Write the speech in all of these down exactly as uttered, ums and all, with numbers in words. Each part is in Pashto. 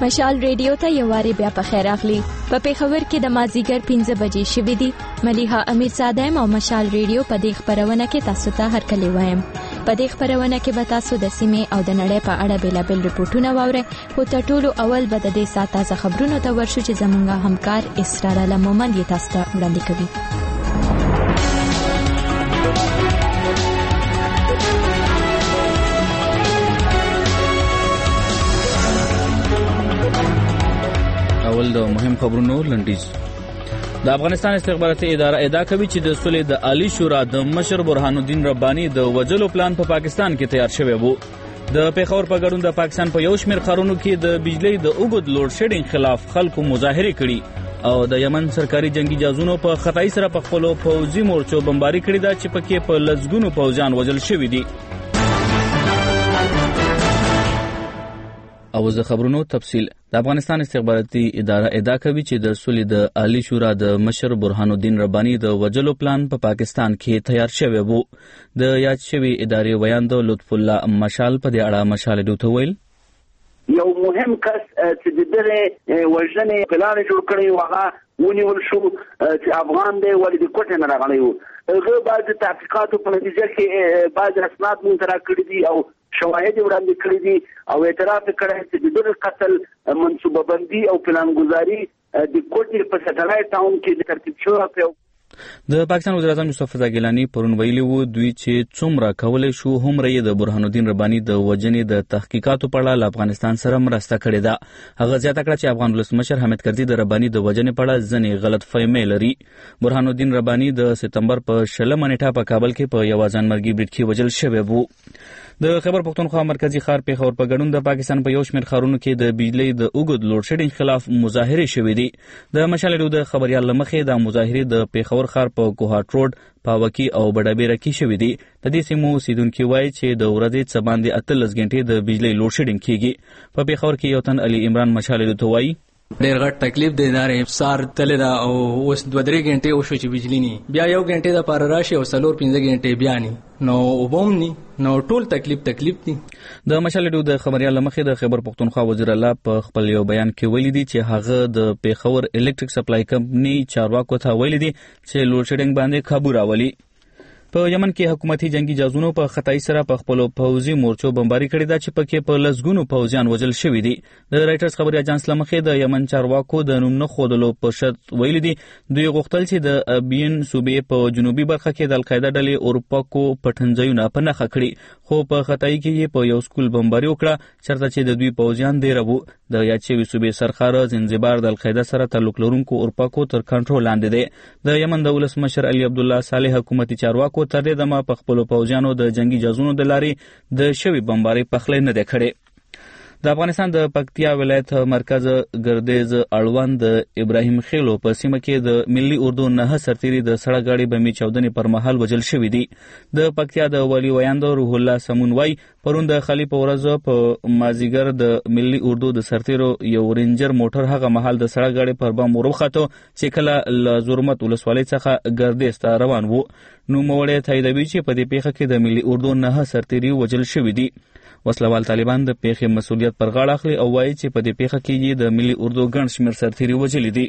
مشال ریډیو ته یو واری بیا په خیر اخلي. په پیښور کې د مازیګر پنځه بجې شوې دي. ملیحه امیرزاده او مشال ریډیو په دې خبرونه کې تاسو ته هرکلی وایم. په دې خبرونه کې به تاسو د سیمې او د نړۍ په اړه بیلابل رپورټونه واورئ، خو تر ټولو اول به د دې ساعت تازه خبرونو ته ورشو چې زموږ همکار اسرار الله مومند یې تاسو ته وړاندې کوي. اول د مهم خبرونو لنډیز. د افغانستان استخباراتي اداره ادعا کوي چې د صلح د عالی شورا د مشر برهان الدین رباني د وجلو پلان په پا پاکستان کې تیار شوی وو. د پیښور په ګډون د پاکستان په یو شمېر ښارونو کې د بجلی د اوږد لوډ شیډینګ خلاف خلکو مظاهره کړي او د یمن سرکاري جنگي جهازونو په خطای سره په خپل پوځي مورچو بمباري کړې ده چې پکې په لزګونو پوځیان وژل شوي دي. او زه خبرونو تفصیل. د افغانستان استخباراتي اداره ادعا کوي چې د صلح د عالی شورا د مشر برهان الدین رباني د وجلو پلان په پا پاکستان کې تیار شوی وو. د یاد شوی ادارې ویاند لطف الله مشال په دې اړه مشال دوته ویل یو مهم کس چې د دې وژنې پلان جوړ کړی و هغه ونیول شو چې افغان دی ولې د کوټه نه راغلی و. هغه بعد تحقیقاتو په نتیجه کې بعض اسناد مونږ را کړی دي او شواهد وړاندې کړی دي او اعتراف کړی چې د دغه قتل منصوبه بندي او پلانګذاري د کوټې په سټلایټ ټاون کې ترتیب شوی. د پاکستان وزیر اعظم یوسف رضا ګیلانی پرون ویلي وو دوی چې څومره کولای شو هم رې د برهان الدین رباني د وجنې د تحقیقاتو په اړه افغانستان سره مرسته کړې ده. هغه زیاته کړه چې افغان ولسمشر حامد کرزي د رباني د وجنې په اړه ځنې غلط فهمي لري. برهان الدین رباني د سپتمبر په شلمه نیټه په کابل کې په یو ځانمرګي بریټ کې وژل شوی وو. د خیبر پختونخوا مرکزی ښار پیښور په ګډون د پاکستان په یو شمېر ښارونو کې د بجلی د اوږد لوډ شیډینګ خلاف مظاهره شوې دي. د مشال ریډیو د خبريال لمخې د مظاهره د پیښور ښار په کوهاټ روډ، پاوکی او بډابیره کې شوې دي. د دې سیمو اوسیدونکو وایي چې د ورځې څه باندې اتلس غنټې د بجلی لوډ شیډینګ کیږي. په پیښور کې یو تن علي عمران مشال ریډیو ته وایي ډېر غټ تکلیف دی. دارې سار تللی دا او اوس دوه درې غنټې وشو چې بجلی نی، بیا یو غنټې د پاره راشي او څلور پنځه غنټې بیا نی، نو وبوم نی، نو ټول تکلیف تکلیف دی. د مشال ریډیو د خبريال لمخې د خیبر پختونخوا وزیر الله په خپل یو بیان کې ویلي دي چې هغه د پیښور الکتریک سپلای کمپنی چارواکو ته ویلي دي چې لوډ شیډینګ باندې قابو راولي. په یمن کې حکومتي جنگي جهازونو په خطای سره په خپل پوځي مورچو بمباري کړې ده چې پکې په لزګونو پوځیان وژل شوي دي. د رائټرز خبري اژانس لمخې د یمن چارواکو د نوم نه خودلو په شرط ویلي دي دوی غوښتل چې د ابین صوبې په جنوبي برخه کې د القاعده ډلې اورپاکو پټنځایونه په نښه کړي، خو په خطای کې په یو سکول بمباري وکړه چرته چې د دوی پوځیان ډېر وو. د یاد شوي صوبې سرخار زنجبار د القاعده سره تعلق لرونکو اورپاکو تر کنټرول لاندې دی. د یمن د ولسمشر علي عبدالله صالح حکومتي چارواکو تر دې دمه په خپل پوځیانو د جنگي جهازونو د لارې د شوي بمباري پخلی نه دی کړی. د افغانستان د پکتیا ولایت مرکز ګردیز اړوند د ابراهیم خیلو په سیمه کې د ملي اردو نه سرتيري د سړک گاډي بمي چودنې پر مهال وژل شوی دی. د پکتیا د ولی ویاند روح الله سمون وای پرون د خلی په ورځ په مازیګر د ملي اردو د سرتيرو یو رینجر موټر هغه مهال د سړک گاډي پر بم ورخته چې کله ل زورمت ولسوالۍ څخه ګردیز ته روان وو. نو موړې تاییدوي چې په دې پیښه کې د ملي اردو نه سرتيري وژل شوی دی. وسلوال طالبان د پیښې مسؤلیت پر غاړه اخلي او وایي چې په دې پیښه کې یې د ملي اردو ګڼ شمېر سرتیري وژلي دي.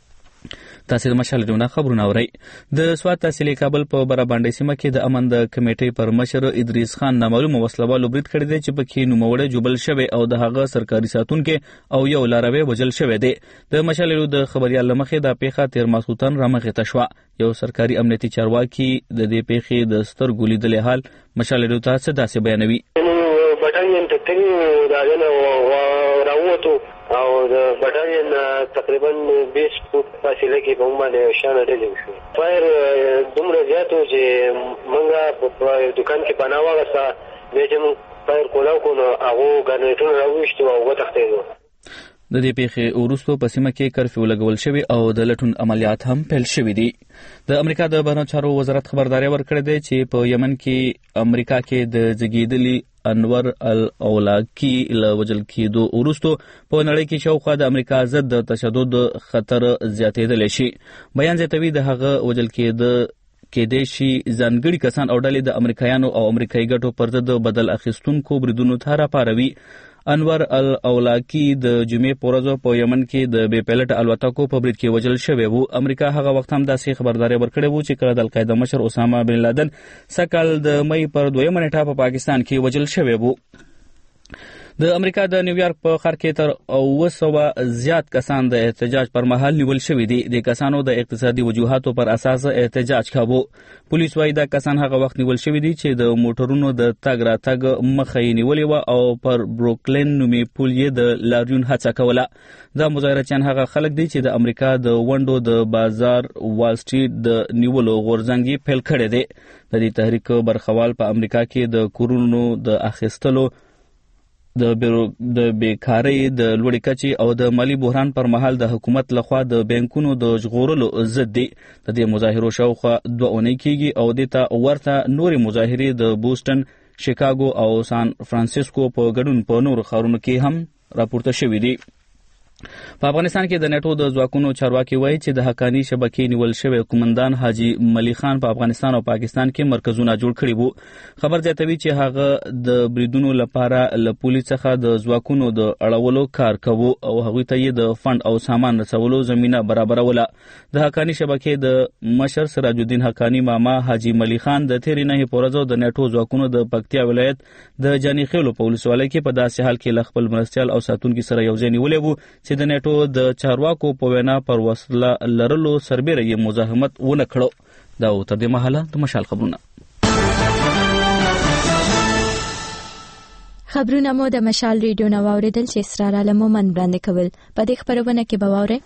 تاسو د مشال ریډیو خبرونه اورئ. د سوات تحصیلي کابل په برابانډي سیمه کې د امن د کمیټې پر مشر ادریس خان نامعلومه وسلوالو برید کړی دی چې پکې نوموړی جوبل شوی او د هغه سرکاري ساتونکو او یو لاروی وژل شوی دی. د مشال ریډیو د خبريال لمخې د پیښه تیر ماسوتن رامخې تشوا. یو سرکاري امنیتي چارواکي د دې پیښې د سترګو لیدلې حال مشال ریډیو ته څه داسې بیانوي. بټالین تکتنی داغنه راووتو او د بټالین تقریبا بیس فوټ فاصله کې په باندې شان ډلې شو. فایر دومره زیاتو چې مونږه په دکان کې پناه واغسته به چې مونږ فایر کولاو کو نو هغه ګرنیټونه راوښتو او وتښتېدو. د دې پیښې وروسته په سیمه کې کرفیو لګول شوی او د لټون عملیات هم پیل شوي دي. د امریکا د بهرنیو چارو وزارت خبرداري ورکړې ده چې په یمن کې امریکا کې د زګیدلي انور الاولاکی له وجل کېدو وروسته په نړۍ کې شاوخوا د امریکا ضد د تشدد خطر زیاتېدل شي. بیان زیاتوي د هغه وجل کېده کې د شي ځانګړي کسان او ډلې د امریکایانو او امریکایي ګټو پر ضد بدل اخیستونکو بریدونو ته راپاروي. انور الاولاکی د جمعې په ورځ په یمن کې د بې پیلټ الوتکو په برید کې وژل شوی و. امریکا هغه وخت هم داسې خبرداری ورکړې و چې کله د القاعده مشر اسامه بن لادن سکهال د مې پر دویمه نیټه په پاکستان کې وژل شوی و. د امریکا د نیویارک په ښار کې تر اوه سوه زیات کسان د احتجاج پر مهال نیول شوي دي. د کسانو د اقتصادي وجوهاتو پر اساس احتجاج کاوه. پولیس وايي دا کسان هغه وخت نیول شوي دي چې د موټرونو د تګ راتګ مخه یې نیولې وه او پر بروکلین نومې پل یې د لاریون هڅه کوله. دا مظاهرچیان هغه خلک دي چې د امریکا د ونډو د بازار وال سټریټ د نیولو غورځنګ یې پیل کړی دی. د دې تحریک برخوال په امریکا کې د کورونو د اخیستلو د د بیکارۍ د لوړې کچې او د مالی بحران پر مهال د حکومت لخوا د بانکونو د ژغورلو ضد دي. د دې مظاهرو شاوخوا دوه اونۍ کېږي او دې ته ورته نورې مظاهرې د بوسټن، شیکاګو او سان فرانسیسکو په ګډون په نورو ښارونو کې هم راپورته شوي دي. په افغانستان کې د نیټو د ځواکونو چارواکي وایي چې د حقاني شبکې نیول شوی قومندان حاجی ملی خان په افغانستان او پاکستان کې مرکزونه جوړ کړي وو. خبر زیاتوي چې هغه د بریدونو لپاره له پولیس څخه د ځواکونو د اړولو کار کوو او هغوی ته یې د فند او سامان رسولو زمینه برابروله. د حقاني شبکې د مشر سراج الدین حقاني ماما حاجی ملی خان د تیرې نهې په ورځ د نیټو ځواکونو د پکتیا ولایت د جاني خیلو په ولسوالۍ کې په داسې حال کې له خپل مرستیال او ساتونکي سره یوځای نیولی وو چې د نیټو د چارواکو په وینا پر وسله لرلو سربیره یې مزاحمت ونه کړو. دا و تر دې مهاله د مشال خبرونه. خبرونه مو د مشال ریډیو نه واوریدل چې اسرار عالم مومن وړاندې کول. په دې خبرونه کې به واورئ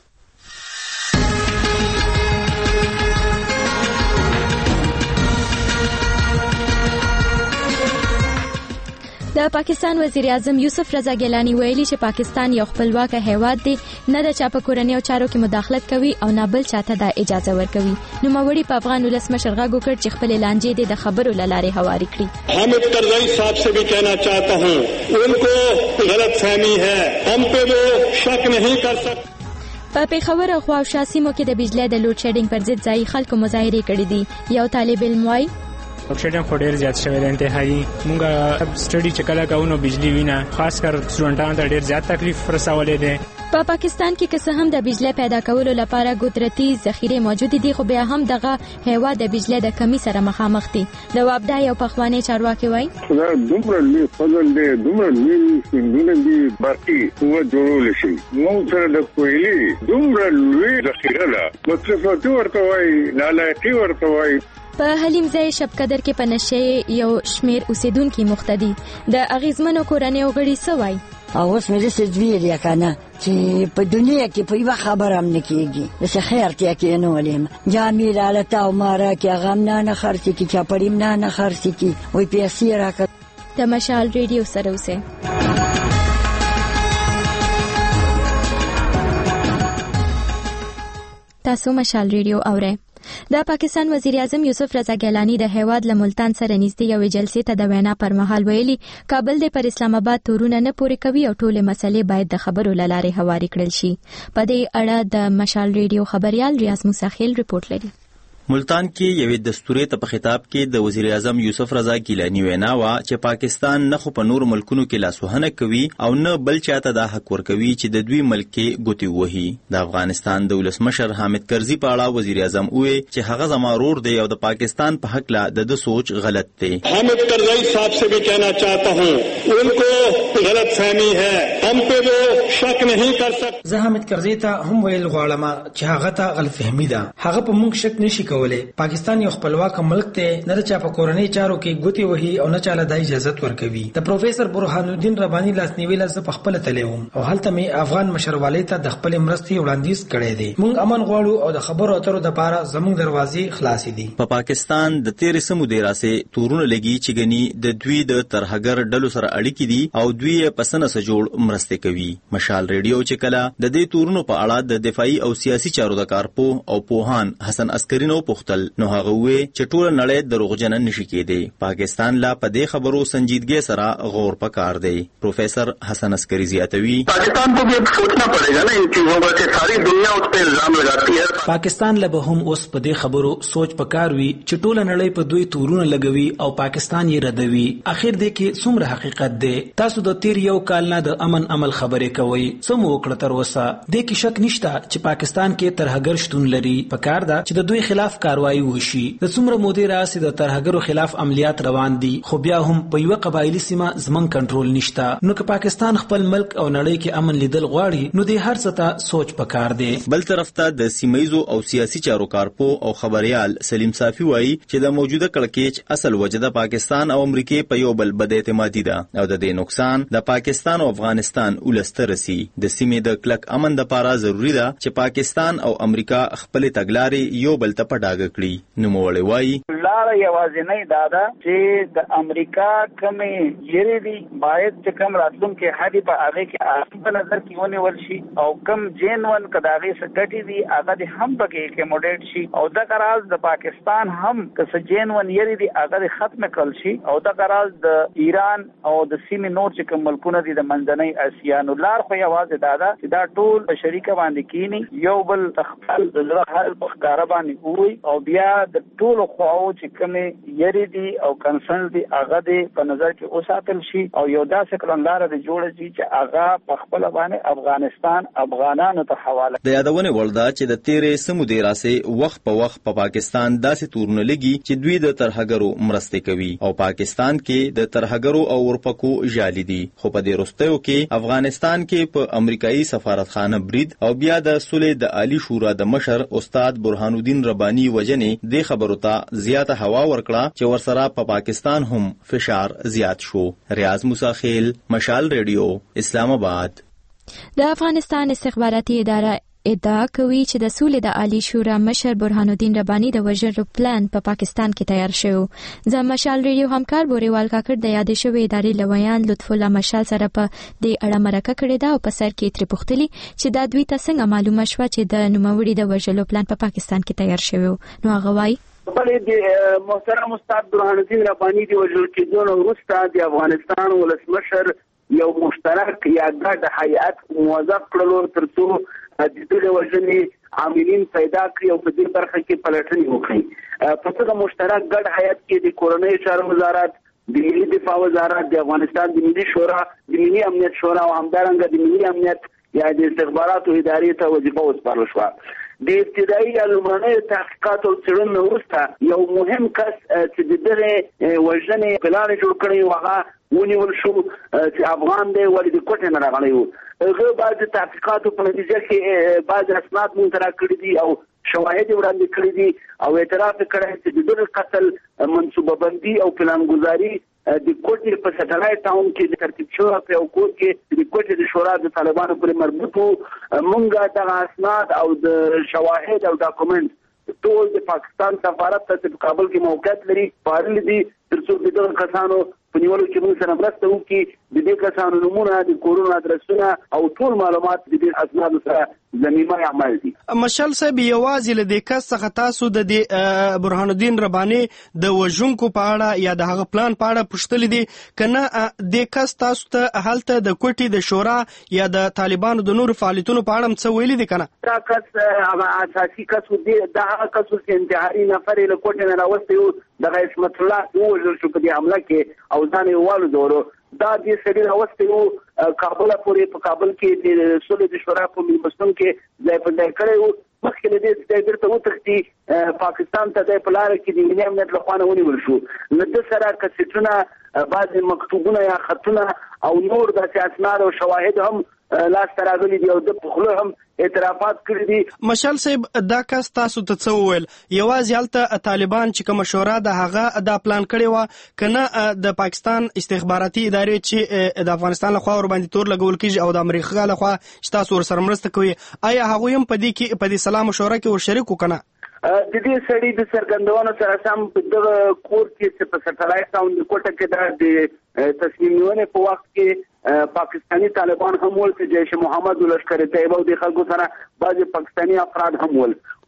د پاکستان وزیر اعظم یوسف رضا ګیلانی ویلي چې پاکستان یو خپلواک هیواد دی، نه د چا په کورنیو چارو کې مداخلت کوي او نه بل چاته دا اجازه ورکوي. نوموړي په افغان ولسمشر غږ وکړ چې خپل لانجې د خبرو له لارې هواري کړي. حامد کرزئی صاحب سے بھی کہنا چاہتا ہوں ان کو غلط فہمی ہے، ہم پہ وہ شک نہیں کر سکتے. په پیښور او خواوشا سیمو کې د بجلی د لوډ شیډینګ پر ضد ځایي خلکو مظاهرې کړې دي. یو طالب علم وایي اکسیډن خو ډیر زیات شوی دی، انتهایی مونږه سټډي چې کله کوو نو بجلی وینه، خاص کر سټوډنټانو ته ډیر زیات تکلیف رسولی دی. په پاکستان کې که څه هم د بجلی پیدا کولو لپاره قدرتي ذخیرې موجود دي، خو بیا هم دغه هیواد د بجلی د کمی سره مخامخ دي. د وابدا یو پخوانی چارواکي وایي دا دومره لوی فضل دی، دومره لوی سیندونه دي، برقي قوت جوړول شي. موږ سره د کویلي دومره لوی ذخیره ده، مصرفاتي ورته وایي، نالایقي ورته وایي. په حلیم ځای شب قدر کې په نشې یو شمیر اوسیدونکي مختدي د اغیزمنو کورنیو غړي سوای او اوس مې رسېد ویل یا کنه چې په دنیا کې په یوه خبر هم نه کېږي، داسې خیر ته کې نه ولیم جامې رالته او ماره کې غم نه نه خرڅې کې چاپړیم نه نه خرڅې کې وایي پیسې راکړه. د مشال ریډیو سره اوسئ. تاسو مشال ریډیو اورئ. د پاکستان وزیر اعظم یوسف رضا ګیلانی د هیواد له ملتان سره نږدې یوې جلسې ته د وینا پر مهال ویلي کابل د پر اسلام آباد تورونه نه پورې کوي او ټولې مسلې باید د خبرو له لارې هواري کړل شي. په دې اړه د مشال ریډیو خبريال ریاض موسیخیل رپورټ لري. ملتان کې یوې دستوري ته په خطاب کې د وزیر اعظم یوسف رضا ګیلانی وینا وا چې پاکستان نه خو په نور ملکونو کې لاسوهنه کوي او نه بل چاته دا حق ورکوي چې د دوی ملک کې ګوتې وهي. د افغانستان د ولسمشر حامد کرزي په اړه وزیر اعظم وویل چې هغه زما ورور دی او د پاکستان په حق لا د سوچ غلط دی. حامد کرزئی صاحب سے بھی کہنا چاہتا ہوں ان کو غلط فہمی ہے، ہم پہ وہ شک نہیں کر سکتے. زه حامد کرزي ته هم ویل غواړم چې هغه ته غلط فهمي ده، هغه په موږ شک نشي کولی. پاکستان یو خپلواک ملک دی، نه د چا په کورنۍ چارو کې ګوتې وهي او نه چاله د اجازه ورکوي. د پروفیسور برهان الدین رباني لاسنیوي لزه په خپل تللی وم او هلته مې افغان مشروالۍ ته د خپل مرستې وړاندیز کړی دی. موږ امن غواړو او د خبرو اترو لپاره زموږ دروازې خلاصې دي. په پاکستان د تیرې سمو د راسه تورونه لګي چې غني د دوی د ترهګر ډلو سره اړیکې دي او دوی پسنه سره جوړ مرسته کوي. مشال ریډیو چې کله د دې تورونو په اړه د دفاعي او سیاسي چارو د کارپو او پوهان حسن عسکرینو وپوښتل نو هغه وویل چې ټوله نړۍ دروغجن نشي کېدی. پاکستان لا په دې خبرو سنجیدګۍ سره غور پکار دی. پروفیسر حسن عسکری زیاتوي پاکستان کو بھی سوچنا پڑے گا نا ان چیزوں پر کہ ساری دنیا اس پہ الزام لگاتی ہے. پاکستان له به هم اوس په دې خبرو سوچ پکار وي چې ټوله نړۍ په دوی تورونه لګوي او پاکستان یې ردوي. اخر دې کې څومره حقیقت دی؟ تاسو د تیر یو کال نه د امن عمل خبرې کوي. څه مو وکړه تر اوسه؟ دې کې شک نشته چې پاکستان کې ترهګر شتون لري. پکار ده چې د دوی خلاف کاروایی وشي. د څومره مودې راځي د ترهګرو خلاف عملیات روان دي، خو بیا هم په یو قبایلی سیمه زمون کنټرول نشته. نو که پاکستان خپل ملک او نړۍ کې امن لیدل غواړي نو دې هر څه ته سوچ پکار دی. بل طرف ته د سیمایزو او سیاسي چارو کارپو او خبريال سلیم صافي وایي چې د موجوده کړکېچ اصل وجه د پاکستان او امریکای په یو بل بد اعتمادي ده او د دې نقصان د پاکستان او افغانستان ولسترسي. د سیمې د کلک امن لپاره ضروری ده چې پاکستان او امریکا خپل تګلارې یو بل ته پډاګ کړي. نو مولوي وایي لار یوازینۍ دا ده چې د امریکا کمې یری دي باید چې کم راتلونکي هدي په هغه کې په نظر کې ونیول شي او کم جینون کداغه سګټي دي هغه د هم پکې کې موډیټ شي او د قراز د پاکستان هم که جینون یری دي هغه ختم کول شي او د قراز د ایران او د سیمې نور چې کوم ملکونه دي د منځنۍ اسیا نو لار خو یوازې دا ده چې دا ټول په شریکه باندې کینی یو بل تخپل د زړه حال په ښکارا باندې وي او بیا د ټول خواو چې کومې یری دي او کنسرن دي هغه د په نظر کې اوساتل شي او یو داسې کلندار د جوړ شي چې هغه په خپل باندې افغانستان افغانانو ته حواله. د یادونه ولدا چې د تیرې سمودې راسه وخت په وخت په پا پاکستان داسې تورونه لګي چې دوی د ترهګرو مرسته کوي او پاکستان کې د ترهګرو او ورپکو جالي دي. خو په دې وروستیو کې افغانستان کې په امریکایي سفارتخانه برید او بیا د صلح د عالی شورا د مشر استاد برهان الدین ربانی وجنې د خبرو ته زیاته هوا ورکړه چې ورسره په پا پاکستان هم فشار زیات شو. ریاض موسی خیل، مشال ریډیو، اسلام آباد. د افغانستان استخباراتي اداره ادعا کوي چې د سولې د عالی شورا مشر برهان الدین ربانی د وژلو پلان په پا پاکستان کې تیار شو. زه مشال ریډیو همکار بوریوال کاکړ د یادې شوې ادارې لویان لطف الله مشال سره په دې اړه مرکه کړې ده او په سر کې ترې پوښتلي چې دا دوی ته څنګه معلومه شوه چې د نوموړي د وژلو پلان په پا پاکستان کې تیار شوی. نو هغه وایي بلې د محترم استاد برهان الدین ربانی د وژل کېدو وروسته د افغانستان ولسمشر یو مشترک یا ګډ هیئت موظف کړلو ترڅو د دې وژنې عاملین پیدا کړي او په دې برخه کې پلټنې وکړي. په دغه مشترک ګډ هیئت کې د کورنۍ چارو وزارت، د ملي دفاع وزارت، د افغانستان د ملي شورا، د ملي امنیت شورا او همدارنګه د ملي امنیت یا د استخباراتو ادارې ته وظیفه وسپارل شوه. د ابتدایي لومړنیو تحقیقاتو څېړنو وروسته یو مهم کس چې د دغې وژنې پلان جوړ کړی و هغه ونیول شو چې افغان دی ولې د کوټې نه راغلی و. هغه بعد تحقیقاتو په نتیجه کې بعض اسناد مونږ ته راکړي دي او شواهد وړاندې کړي دي او اعتراف کړی چې د دغه قتل منصوبه بندي او پلانګذاري د کوټې په سټلایټ ټاون کې د ترتیب شوی په یو کور کې د کوټې د شورا د طالبانو پورې مربوط وو. مونږ دغه اسناد او د شواهد او ډاکومنټ ټول د پاکستان سفارت ته په کابل کې موقعیت لري پارل دي ترڅو د دغه کسانو په نیولو کې موږ سره مرسته وکړي. د دې کسانو نمونه، د کورونو ادرسونه او ټول معلومات د دې اسنادو سره ضمیمه عمل دي. مشال صاحب یوازې له دې کس څخه تاسو د دې برهان الدین ربانی د وژونکو په اړه یا د هغه پلان په اړه پوښتلي دي کنه د کس تاسو ته هلته د کوټې د شورا یا د طالبانو د نور فعالیتونو په اړه څه ویلي دي کنه؟ دا کس هغه اساسي کس دی، دا هغه کس چې انتحاري نفر له کوټې نه راوستي و د عصمت الله وژل شو په دې حمله کې او ځان یې والو دورو دا دې سړي راوستي و کابل پورې په کابل کې د صلح د شورا په مېلمستون کې ځای په ځای کړی و. مخکې له دې چې بیرته وتښتي پاکستان ته د په لاره کې د ملي امنیت له خوا نه ونیول شو. له ده سره کسټونه، بعضې مکتوبونه یا خطونه او نور داسې اسناد او شواهد هم لاسته راغلي دي او د په خوله هم اعترافات کړي دي. مشال صاحب دا کس تاسو ته څه وویل؟ یوازې هلته طالبان چې کومه شورا د هغه دا پلان کړی وه کنه د پاکستان استخباراتي ادارې چې د افغانستان لخوا ورباندې تور لګول کېږي او د امریکا لخوا چې تاسو ورسره مرسته کوي، آیا هغوی هم په دې کې په دې سلا مشوره کې ورشریک و کنه؟ د دې سړي د څرګندونو سره سم په دغه کور کې چې په سټلایټ ټاون د کوټه کې د تصمیم نیونې په وخت کې پاکستانی طالبان هم ول چې جیش محمد ولشکر طیبه او د خلکو سره بعض پاکستانی افراد هم ول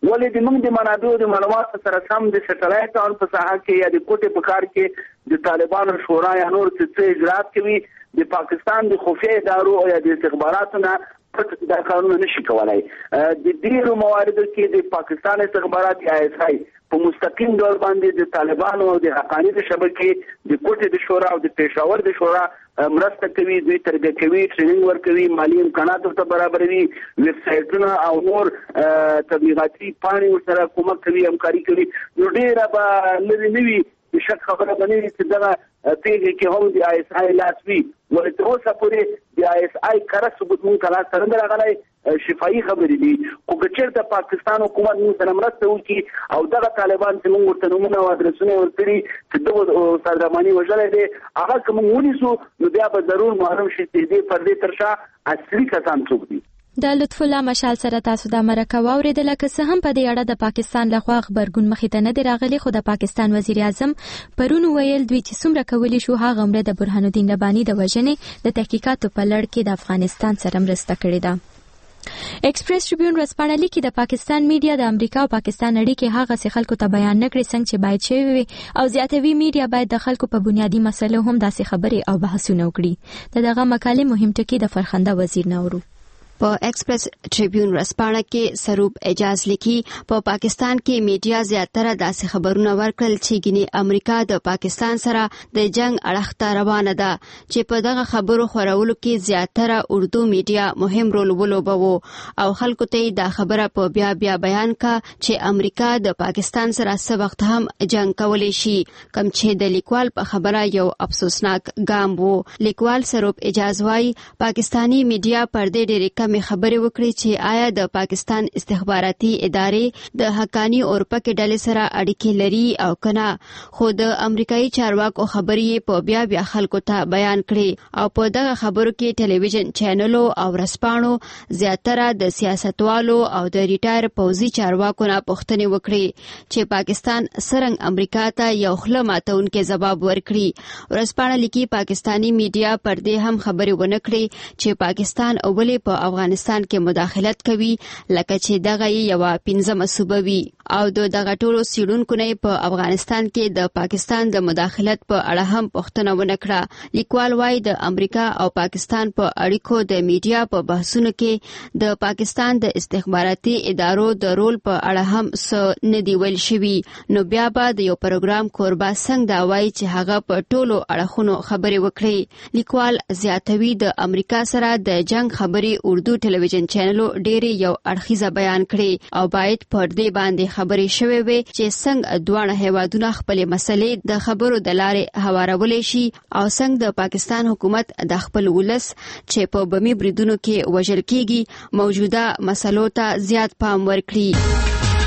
ولې د موږ د منابعو د معلوماتو سره سم د سټلایټ او په ساحه کې یا د کوټې په کار کې د طالبانو شورا یا نور څه اجرات کوي د پاکستان د خفیه ادارو او یا د استخباراتو نه دا قانون نشي کولای. د ډیرو مواردو کې د پاکستان استخبارات یا اس آی په مستقیم ډول باندې د طالبانو او د حقانی د شبکې د کوټې د شورا او د پېښور د شورا مرسته کوي، دوی تربیه کوي، ټریننګ ورکوي، مالی امکانات ورته برابروي، ویب سایټونه او نور تبلیغاتي پاڼې ورسره کومک کوي، همکاري کوي. نو ډیره به لري نه وي د شک خبره بنوي چې دغه پیږي کې هم د آی اس آی لاس وي، ولې تر اوسه پورې د آی اس آی کره ثبوت مونږ ته لاس سره راغلی. شفایي خبرې دي، خو که چېرته پاکستان حکومت موږ سره مرسته وکړي او دغه طالبان چې موږ ورته نومونه او ادرسونه ورکړي چې دغه استاد رحماني وژلی دی هغه که موږ ونیسو نو بیا به ضرور معلوم شي چې دې پردې تر شا اصلي کسان څوک دي. د لطف الله مشال سره تاسو د مرکه واوریدله، که څه هم په دې اړه د پاکستان لخوا خبرګون مخې ته نه دی راغلی، خو د پاکستان وزیر اعظم پرون ویل دوی چې څومره کولی شو هغه عمره د برهان الدین رباني د وژنې د تحقیقاتو په لړ کې د افغانستان سره مرسته کړې ده. ایکسپریس ټریبیون ورځپاڼه لیکي د پاکستان میډیا د امریکا او پاکستان اړیکې هغه څه خلکو ته بیان نه کړي څنګه چې باید شوی وي، او زیاتوي میډیا باید د خلکو په بنیادی مسلو هم داسې خبرې او بحثونه وکړي. د دغه مقالې مهم ټکي د فرخنده وزیر نورو په ایکسپریس ټریبیون ورځپاڼه کې سروب اجاز لیکي په پاکستان کې میډیا زیاتره داسې خبرونه ورکړل چې ګینه امریکا د پاکستان سره د جنگ اړخ ته روانه ده، چې په دغه خبرو خورولو کې زیاتره اردو میډیا مهم رول ولوباوه او خلکو ته دا خبره په بیا بیا بیان کا چې امریکا د پاکستان سره څه وخت هم جنگ کولی شي، کم چې د لیکوال په خبره یو افسوسناک ګام وو. لیکوال سروب اجاز وايي پاکستانی میډیا پر دې ډېرې می خبرې وکړي چې آیا د پاکستان استخباراتي ادارې د حقانی اورپکې ډلې سره اړیکې لري او کنه، خو د امریکایي چارواکو خبرې په بیا بیا خلکو ته بیان کړي او په دغه خبرو کې ټلویزیون چینلو او ورځپاڼو زیاتره د سیاستوالو او د ریټایر پوځي چارواکو نه پوښتنې وکړي چې پاکستان څرنګه امریکا ته یو خله ماتونکي ځواب ورکړي. ورځپاڼه لیکي پاکستانی میډیا پر دې هم خبرې ونه کړي چې پاکستان اولې په افغانستان کې مداخلت کوي لکه چې دغه یو پنځمه صوبه وي او د دغه ټولو سیډونکو نه په افغانستان کې د پاکستان د مداخلت په اړه هم پوښتنه ونه کړه. لیکوال وايي د امریکا او پاکستان په اړیکو د میډیا په بحثونو کې د پاکستان د استخباراتي ادارو د رول په اړه هم څه نه دی ویل شوي، نو بیا به د یو پروګرام کوربه څنګه دا وايي چې هغه په ټولو اړخونو خبرې وکړي. لیکوال زیاتوي د امریکا سره د جنگ خبرې اردو ټلویزیون چینلو ډېرې یو اړخیزه بیان کړي او باید پر دې باندې خبرې شوې وي چې څنګه دواړه هیوادونه خپلې مسلې د خبرو د لارې هوارولی شي او څنګه د پاکستان حکومت د خپل ولس چې په بمي بریدونو کې وژل کېږي موجوده مسلو ته زیات پام ورکړي.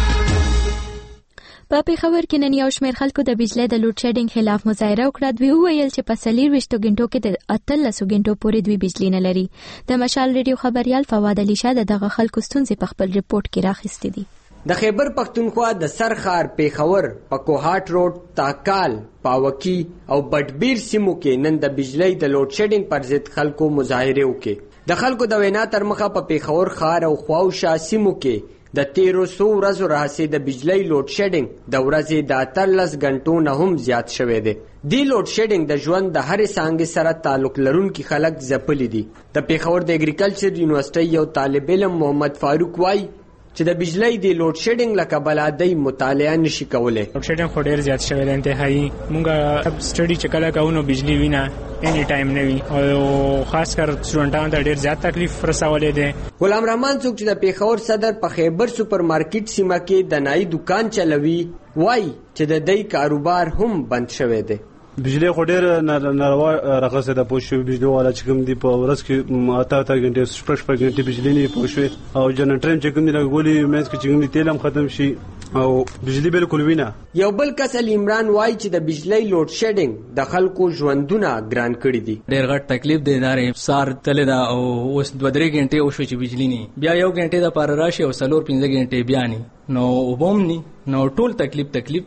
په پېښور کې نن یو شمېر خلکو د بجلی د لوډ شیډینګ خلاف مظاهره وکړه. دوی وویل چې په څلېرویشتو غنټو کې د اتلسو غنټو پورې دوی بجلی نه لري. د مشال ریډیو خبریال فواد علي شاه د دغه خلکو ستونزې په خپل ریپورت کې راخیستې دي. د خیبر پختونخوا د سرخار پېښور په کوهاټ روډ تاکال پاوکی او بټبیر سیمو کې نن د بجلی د لوډ شیډینګ پر ضد خلکو مظاهره وکړه. د خلکو د وینا تر مخه په پېښور ښار او خواوشا سیمو کې د تیرو سو ورځو راهیسې د بجلی لوډ شیډینګ د ورځې د اتلس غنټو نه هم زیات شوی دی. دی لوډ شیډینګ د ژوند د هرې څانګې سره تعلق لرونکي خلک ځپلي دي. د پېښور د اګریکلچر یونیورسټۍ یو طالب علم محمد فاروق وایي چې د بجلی د لوډ شیډینګ له کبله دی مطالعه نشي کولی. لوډ شیډینګ خو ډېر زیات شوی دی انتهایي. مونږ سټډي چې کله کوو نو بجلی وي نه اینی ټایم نه وي او خاص کر سټوډنټانو ته ډېر زیات تکلیف رسولی دی. غلام رحمان څوک چې د پېښور صدر په خیبر سوپر مارکیټ سیمه کې د نایي دکان چلوي وایي چې د دی کاروبار هم بند شوی دی. بجلی خو ډېر ناروا راغسې ده پوه شوې بجلی والا چې کوم دي په ورځ کې اته اته غنټې شپږ شپږ غنټې بجلی نه پوه شوې او جنریټر چې کوم دي لګولي منځ کې چې کوم دي تیل هم ختم شي او بجلی بالکل وینه. یو بل کس علي عمران وایي چې د بجلی لوډ شیډینګ د خلکو ژوندونه ګران کړي دي. ډېر غټ تکلیف دی. دا سار تللی ده او اوس دوه درې غنټې وشوې چې بجلی نه بیا یو غنټې دپاره راشي او څلور پنځه غنټې بیا نه نو اوبه هم نه نو ټول تکلیف تکلیف دي.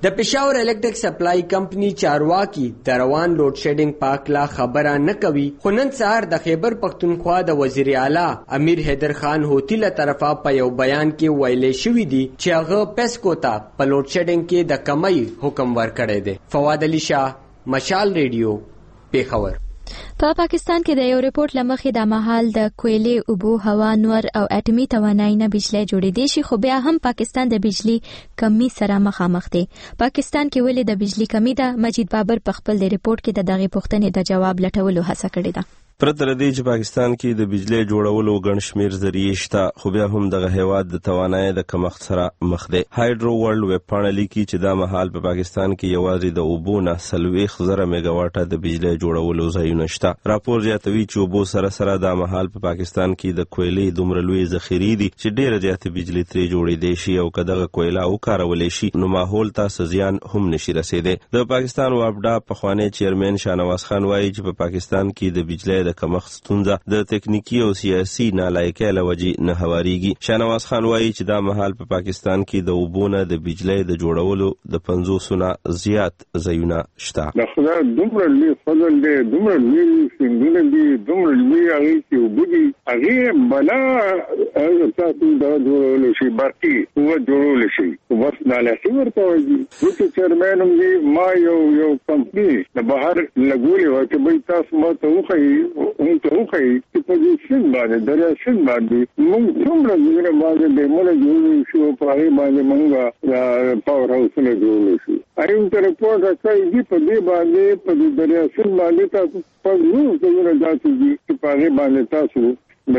د پېښور الکتریک سپلای کمپنی چارواکي د روان لوډ شیډینګ په اړه خبره نه کوي، خو نن سهار د خیبر پښتونخوا د وزیر اعلی امیر حیدر خان هوتی له طرفه په یو بیان کې ویلې شوې دي چې هغه پیسکو ته په لوډ شیډینګ کې د کمی حکم ورکړی دی. فواد علي شاه، مشال ریډیو، پېښور. په پا پاکستان کې د یو ریپورت لمخې د مهال د کویلې، اوبو، هوا، نور او اټومي توانایي نه بجلی جوړېدې شي، خو بیا هم پاکستان د بجلی کمی سره مخامخ دی. پاکستان کې ولې د بجلی کمی ده؟ مجید بابر په خپل د ریپورت کې د دغه پوښتنې د جواب لټولو هڅه کړې ده. پرته له دې چې پاکستان کې د بجلی جوړولو ګڼ شمېر ذریعې شته، خو بیا هم دغه هیواد د توانایي د کمښت سره مخ دی. هایډرو ورلد ویبپاڼه لیکي چې دا مهال په پاکستان کې یوازې د اوبو نه څلوېښت زره میګا واټه د بجلی جوړولو ځایونه شته. راپور زیاتوي چې اوبو سره سره دا مهال په پاکستان کې د کویلې دومره لوی ذخیرې دي چې ډېره زیاته بجلی ترې جوړېدی شي، او که دغه کویله وکارولی شي نو ماحول ته څه زیان هم نشي رسېدی. د پاکستان وابډا پخوانی چیرمن شاهنواز خان وایي چې په پاکستان کې د بجلی د کمښت ستونزه د تکنیکی او سیاسي نالایکۍ له وجې نه هوارېږي. شاهنواز خان وایي چې دا مهال په پاکستان کې د اوبو نه د بجلی د جوړولو د پنځوسو نه زیات ځایونه شته. د خدای دومره لوی فضل دی، دومره لوی سیندونه دي، دومره لوی هغې چې اوبه دي، هغې بلا تاسو دغه جوړولی شي، برقي قوت جوړولی شي، خو بس نالایکي ورته وایي. زه چیرمن هم دي، ما یو یو کمپني د بهر لګولې وه چې بهی تاسو ما ته وښایي موږ ته وښایي چې په دې سیند باندې دریا سیند باندې موږ څومره ځایونه باندې ډیمونه جوړولی شو، په هغې باندې موږ پاور هاوسونه جوړولی شو. هغې موږ ته رپورټ راکړی دي په دې باندې په دې دریا سیند باندې تاسو پنځوس ځایونه داسې دي چې په هغې باندې تاسو د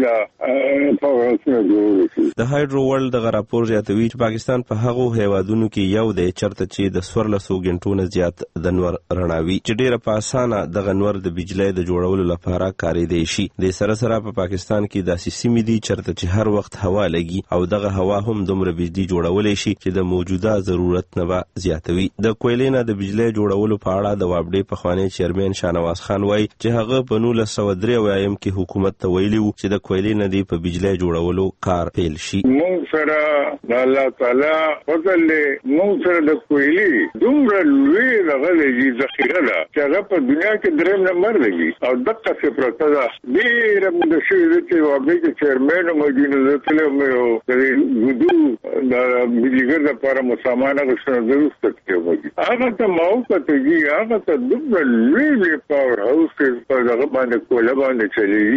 هایډرو ورلد دغه راپور زیاتوي چې پاکستان په هغو هیوادونو کې یو دی چرته چې د څوارلسو غنټو نه زیات د نور رڼاوي، چې ډیره په اسانه دغه نور د بجلی د جوړولو لپاره کارېدی شي. د سره سره په پاکستان کې داسې سیمې دي چرته چې هر وخت هوا لګي، او دغه هوا هم دومره بجلی جوړولی شي چې د موجوده ضرورت نه به زیاتوي. د کویلې نه د بجلی جوړولو په اړه د وابډې پخوانی چیرمن شاهنواز خان وایي چې هغه په نولس سوه درې اویایم کې حکومت ته ویلي و چې د کویلې نه دی په بجلی جوړولو کار پیل شي. موږ سره د الله تعالی فضل دی، موږ سره د کویلې دومره لوی دغه دی ذخیره ده چې هغه په دنیا کې درېیم نمبر دی، او دقسې پرته ده. ډېره موده شوې ده چې وابډې کې چیرمن وم، نو زه تللی وم یو د ګودو د بجلیګر دپاره مو سامان اخیستنه زه وروسته تللی وم. هغه ته ما وکتل هغه ته دومره لوی لوی پاور هاوس په دغه باندې کویله باندې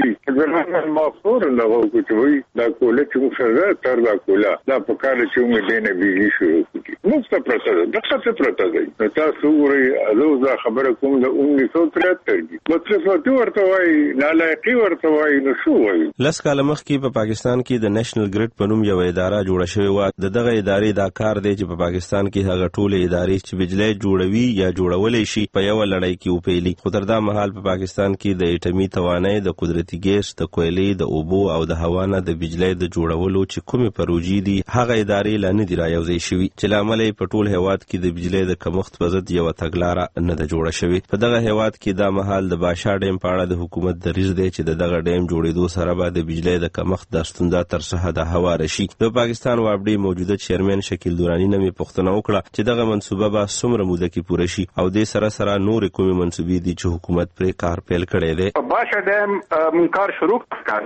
چلېږي. ما فورن دغه وکړو چې وایي دا کوله چې موږ سره تر دا کوله دا په کار چې موږ دې نه بجلي شروع کړي، موږ ته پرته ده، دقسې پرته دی. نو تاسو وګورئ، زه دا خبره کوم د انیس سو ترهتر کې مصرفاتي ورته وایي، نالایقي ورته وایي، نو شو وایي. لس کاله مخکې په پاکستان کې د نیشنل ګریډ په نوم یوه اداره جوړه شوې وه. د دغه ادارې دا کار دی چې په پاکستان کې هغه ټولې ادارې چې بجلی جوړوي یا جوړولی شي په یوه لړۍ کې وپیلي. خو تر دا مهال په پاکستان کې د اټمي توانایي، د قدرتي ګیس، د کویلې، د اوبو او د هوا نه د بجلی د جوړولو چې کومې پروژې دي هغه ادارې لا نه دي رایوځای شوي، چې له امله یې په ټول هیواد کې د بجلی د کمښت په ضد یوه تګلاره نه ده جوړه شوې. په دغه هیواد کې دا مهال د باشا ډیم په اړه د حکومت دریځ دی چې د دغه ډیم جوړېدو سره به د بجلی د کمښت دا ستونزه تر څه حده هواره شي. د پاکستان وابډې موجوده چیرمن شکیل دوراني نه مې پوښتنه وکړه چې دغه منصوبه به څومره موده کې پوره شي، او دې سره سره نورې کومې منصوبې دي چې حکومت پرې کار پیل کړی دی. په باشا ډیم مونږ کار شروع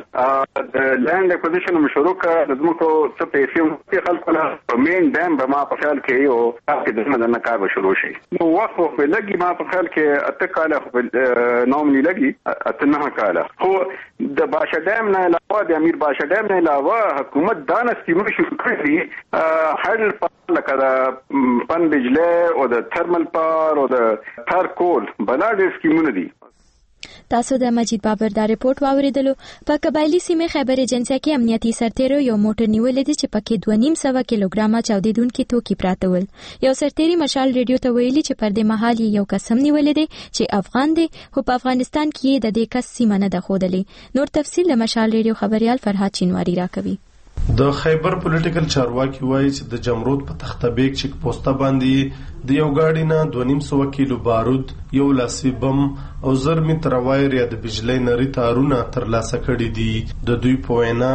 کړ، د لینډ اکوزیشن هم شروع کړ، د ځمکو څه پیسې هم خلکو له په مین ډیم به ما په خیال کې یو کال کې د دننه کار به شروع شي. نو وخت خو به لګي، ما په خیال کې اته کاله خو نومني لګي، اته نه کاله. خو د باشا ډیم نه علاوه د امیر باشا ډیم نه علاوه حکومت دا نه سکیمونه شروع کړي دي، هر پاور لکه د پن بجلی او د تھرمل پاور او د تھر کول بلا ډېر سکیمونه دي. تاسو د مجید بابر دا ریپورت واوریدلو. په قبایلی سیمې خیبر ایجنسیا کې امنیتي سرتیرو یو موټر نیولې دي چې پکې دوه نیم سوه کیلوګرامه چاودیدونکي توکي پراته ول. یو سرتیری مشال ریډیو ته ویلي چې پر دې مهال یو کس هم نیولې دی چې افغان دی، خو په افغانستان کې د دې کس سیمه نه ده ښودلې. نور تفصیل د مشال ریډیو خبريال فرهاد چینواری راکوي. د خیبر پولیټیکل چارواکي وایي چې د جمرود په تخته بیگ چک پوسټه باندې د یو گاډي نه دوه نیم سوه کیلو بارود، یو لاسي بم او زر متره وایر یا د بجلی نری تارونه ترلاسه کړي دي. د دوی په وینا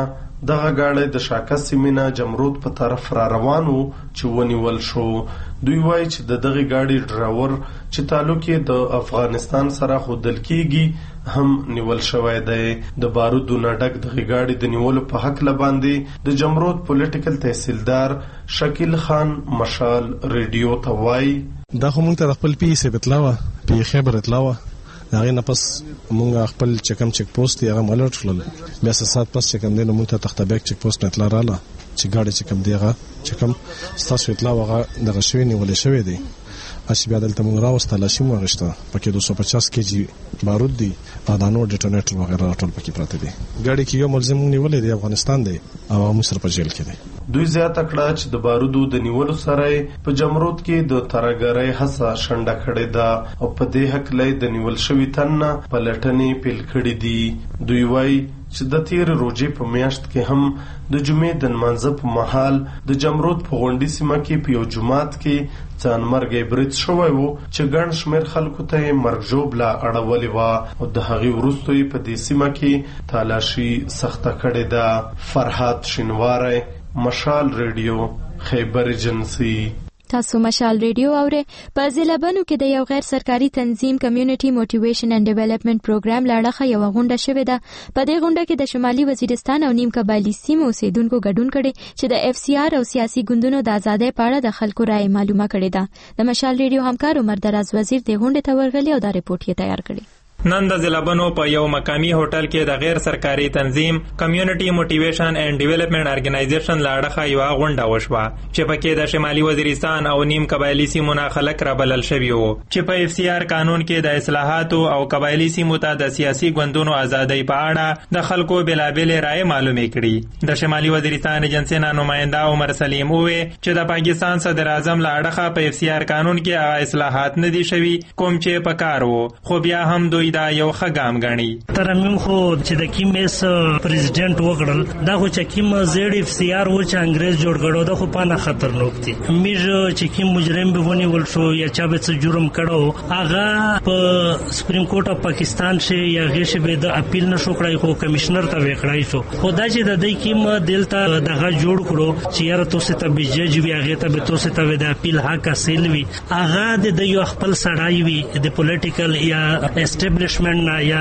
دغه گاډی د شاکه سیمې نه جمرود په طرف را روانو چې ونیول شو. دوی وایي چې د دغه گاډي ډرایور چې تعلق یې د افغانستان سره ښودل کیږي هم نیول شوی دی. د بارودو نه ډک دغه گاډي د نیولو په حق لباندې د جمرود پولیټیکل تحصیلدار شکیل خان مشال ریډیو ته وایي دا خو مونږ ته د خپل پی سیب اطلاع پی خبر اطلاع هغه نه پس مونږ خپل چکم چک پوسټ یې هغه مالر شول بیا سات پس چکم دینه مونږ ته تختبک چک پوسټ اطلاع رااله چې گاډي چکم دیغه چکم ستاسو اطلاع هغه دغه شوی نیول شوی دی. اسی بیا دلته مونږ راوستل شي مو غشته پکې دوه سوه پچاس کیجی بارود دی او دا نور ډیټونیټر وغیرہ ټول پکې پراته دي. گاډي کې یو ملزم نیولې دی افغانستان دی او موږ سره په جیل کې دی. دوی زیاته کړه چې د بارودو د نیولو سره په جمرود کې د ترګرۍ هڅه شنډه کړې ده او په دې هکله د نیول شوی تن په لټنې پیل کړې دي. دوی وایي چې د تیر روزې په میاشت کې هم د جمعې د نمانځه په مهال د جمرود په غونډې سیمه کې په یو جومات کې ځانمرګی برید شوی و چې ګڼ شمېر خلکو ته یې مرګ ژوبله اړولې وه او د هغې وروسته یې په دې سیمه کې تالاشي سخته کړې ده. فرهاد شینواری، مشال ریډیو، خیبر ایجنسی. تاسو مشال ریډیو اورئ. په ضلع بنو کې د یو غیر سرکاري تنظیم کمیونټي موټیویشن اینڈ ډیولپمنٹ پروګرام لاړه یو غونډه شوې ده. په دې غونډه کې د شمالي وزیرستان او نیم قبایلی سیمو اوسیدونکو ګډون کړي چې د اف سی آر او سیاسي ګوندونو د ازادۍ په اړه د خلکو رائے معلومه کړې ده. د مشال ریډیو همکار عمر دراز وزیر د غونډې ته ورغلی او دا رپورټ یې تیار کړی. نن د ضلع بنو په یو مقامی هوټل کې د غیر سرکاري تنظیم کمیونټي موټیویشن اینڈ ډیولپمنٹ ارګنایزیشن لاړه یو غونډه وشوه چې پکې د شمالي وزیرستان او نیم قبایلی سیمو نه خلک را بلل شوي وو چې په اف سی آر قانون کې د اصلاحاتو او قبایلی سیمو ته د سیاسي ګوندونو ازادۍ په اړه د خلکو بلابل رائے معلومې کړي. د شمالي وزیرستان ایجنسی نه نماینده عمر سلیم وویل چې د پاکستان صدر اعظم لاړه په اف سی آر قانون کې هغه اصلاحات نه دي شوي کوم چې پکار وو، خو بیا هم دوی دا یو خګام غني. ترمیم خو چې د کیم اس پریزیدنت وکړل دا خو چې کیم زیډ اف سی آر و چې انګريز جوړ کړو دا خو پانه خطرناک دي. میږ چې کیم مجرم به ونی ول شو یا چا به څه جرم کړو هغه په سپریم کورټ اف پاکستان شي یا غیش به د اپیل نشو کړای خو کمشنر ته وکړای شو. خدا چې د دې کیم دلته دغه جوړ کړو چې یاره تاسو ته به جج وی هغه ته به تاسو ته د اپیل حق حاصل وي هغه د یو خپل سړای وي د پولیټیکل یا اسټابلیشمنت یا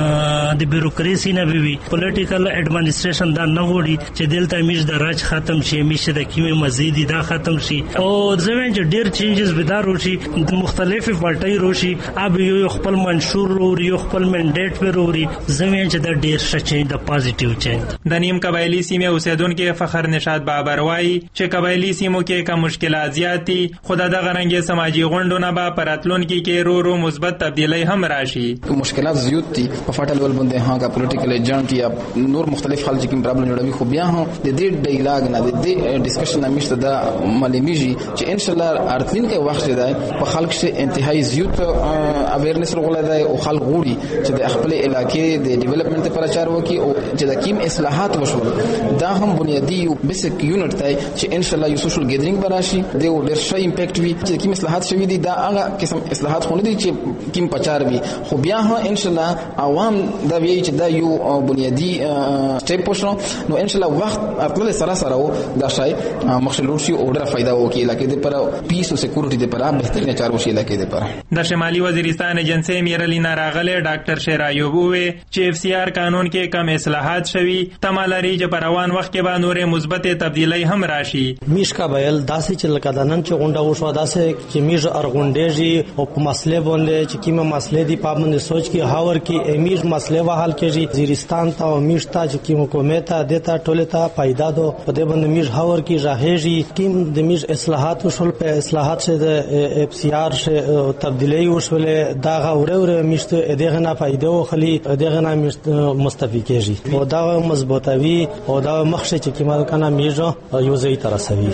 د بیوروکراسي نه وی پولیټیکل اډمنستریشن دا نه وړي چې دلته میش د راج ختم شي میش د کیمه مزید دا ختم شي او ځوین چې ډیر چینجز بدار وشي د مختلفو پارټي روشي اب یو خپل منشور ورو یو خپل منډیټ وروري ځوین چې د ډیر شچې د پازیټیو چینج. د نیم قبایلی سیمه اوسیدونکو فخر نشاد بابر وایي چې قبایلی سیمو کې کوم مشکلات زیات دي خو د غرنګي سماجی غونډونه به پراتلونکو کې رو رو مثبت تبدیلی هم راشي. مشکلات زیات دي په فاټل ول باندې هغه پولیټیکل ایجنټ یا نور مختلف خلک کوم پرابلم جوړوي خو بیا هم د دې ډایلاګ نه د دې ډیسکشن نمیشته دا معلومیږي چې ان شاء الله ارتلین کې وخت دی په خلک شه انتهایی زیات اویرنس رغله دی او خلک غوړي چې د خپل علاقې د ډیولپمنٹ لپاره چار وکي او چې د کیم اصلاحات وشول دا هم بنیادی یو بیسیک یونټ دی چې ان شاء الله یو سوشل ګیدرینګ براشي د ډیر ښه امپیکټ وي چې کیم اصلاحات شوي دي دا هغه قسم اصلاحات خو نه دي چې کیم پچار وي خو بیا هم ان شاء الله عوام دا وی چې دا یو بنیادی سټیپ وشو نو ان شاء الله وخت خپل سره سره دا شای مخشلور شي او ډېر فائدہ وکي لکه د پر پیس او سکیورټي د پر بهترین چار وشي لکه د پر. د شمالي وزیرستان ایجنسی میرلینا راغله ډاکټر شیرایوب وی چې اف سی آر قانون کې کم اصلاحات شوي تمالری چې پر روان وخت کې به نورې مثبت تبدیلی هم راشي. میش قبایل داسې چې لکه د نن چې غونډه وشو داسې چې میش ارغونډېږي او په مسلې باندې چې کیمه مسلې دی په باندې سوچ کې هاور کې امیر مسلې وحل کېږي زیرستان ته او میش ته چې کیمه حکومت ته دته ټوله ته پیدا دو په دې باندې میش هاور کې راهېږي کیم د میش اصلاحات وشول په اصلاحات شه د اف سی آر شه تبدیلی وشول دا غوړ ور میشته دغه نه پیدا وخلی دغه نه مستفید کېږي او دا مضبوطوي او دا مخشه چې کیمه کنه میژه یو ځای تر رسوي.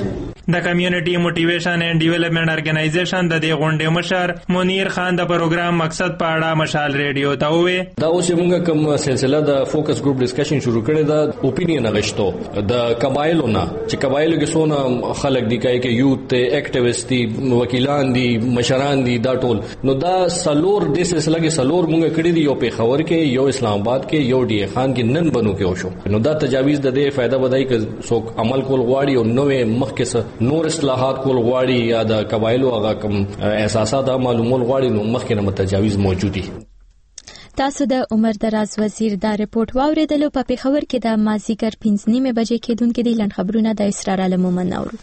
د کمیونټي موټیویشن اینڈ ډیولپمنٹ ارګنایزیشن د دې غونډې مشر منیر خان د پروګرام مقصد په اړه مشال ریډیو ته وویل دا اوس موږ کوم سلسله د فوکس ګروپ ډسکشن شروع کړی دا اوپینین غشتو د قبایلو نه چې قبایلو کې څونه خلک دي کوي کې یوت اکټیویسټ دي وکیلان دي مشران دي دا ټول نو دا سلور د سلسله کې سلور موږ کړی دی یو په خبر کې یو اسلام آباد کې یو ډی خان کې نن بنو کې وشو نو دا تجاویز د دې فائدہ بدای کې څوک عمل کول غواړي او نوې مخکې نور اصلاحات کول غواړي یا د قبایلو هغه کوم احساسات معلومول غواړي نو مخکې نه تجاویز موجود دي. تاسو د عمر دراز وزیر دا رپورت واوریدلو په پیښور کې د مازیګر پنځه نیمه بجې کېدونکې دي لن خبرونه د اسرار عالم منور.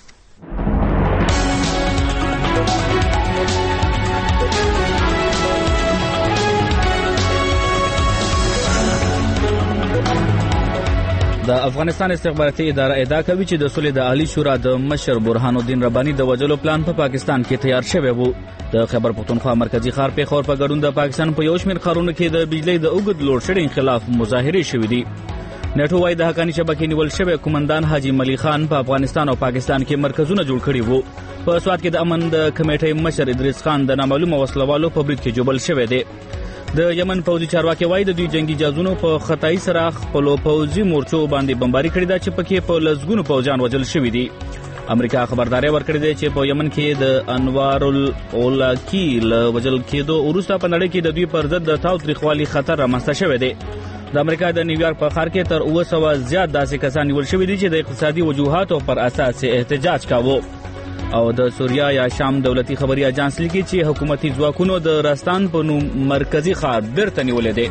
د افغانستان استخباراتي اداره ادعا کوي چې د صلح د عالی شورا د مشر برهان الدین رباني د وجلو پلان په پا پاکستان کې تیار شوی وو. د خیبر پختونخوا مرکزی ښار پیښور په ګډون د پاکستان په یو شمېر ښارونو کې د بجلی د اوږد لوډ شیډینګ خلاف مظاهرې شوې دي. نیټو وايي د حقانی شبکې نیول شوی کومندان حاجی ملی خان په افغانستان او پاکستان کې مرکزونه جوړ کړي وو. په سواد کې د امن د کمیټې مشر ادریس خان د نامعلومه وسلوالو په برید کې جوړل شوی دی. د یمن پوځي چارواکي وايي د دوی جنگي جازونو په خطای سره خپل پوځي مورچو باندې بمباري کړې ده چې پکې په لزګونو پوځیان وژل شوي دي. امریکا خبرداري ورکړې ده چې په یمن کې د انوار الاولاکی له وژل کېدو وروسته په نړۍ کې د دوی پر ضد د تاوتریخوالي خطر رامنځته شوی دی. د امریکا د نیویارک په ښار کې تر اوه سوه زیات داسې کسان نیول شوي دي چې د اقتصادي وجوهاتو پر اساس احتجاج کاوه. او د سوریا یا شام دولتي خبري اجانس لیکي چې حکومتي ځواکونو د راستان په نوم مرکزی ښار بیرته نیولې دي.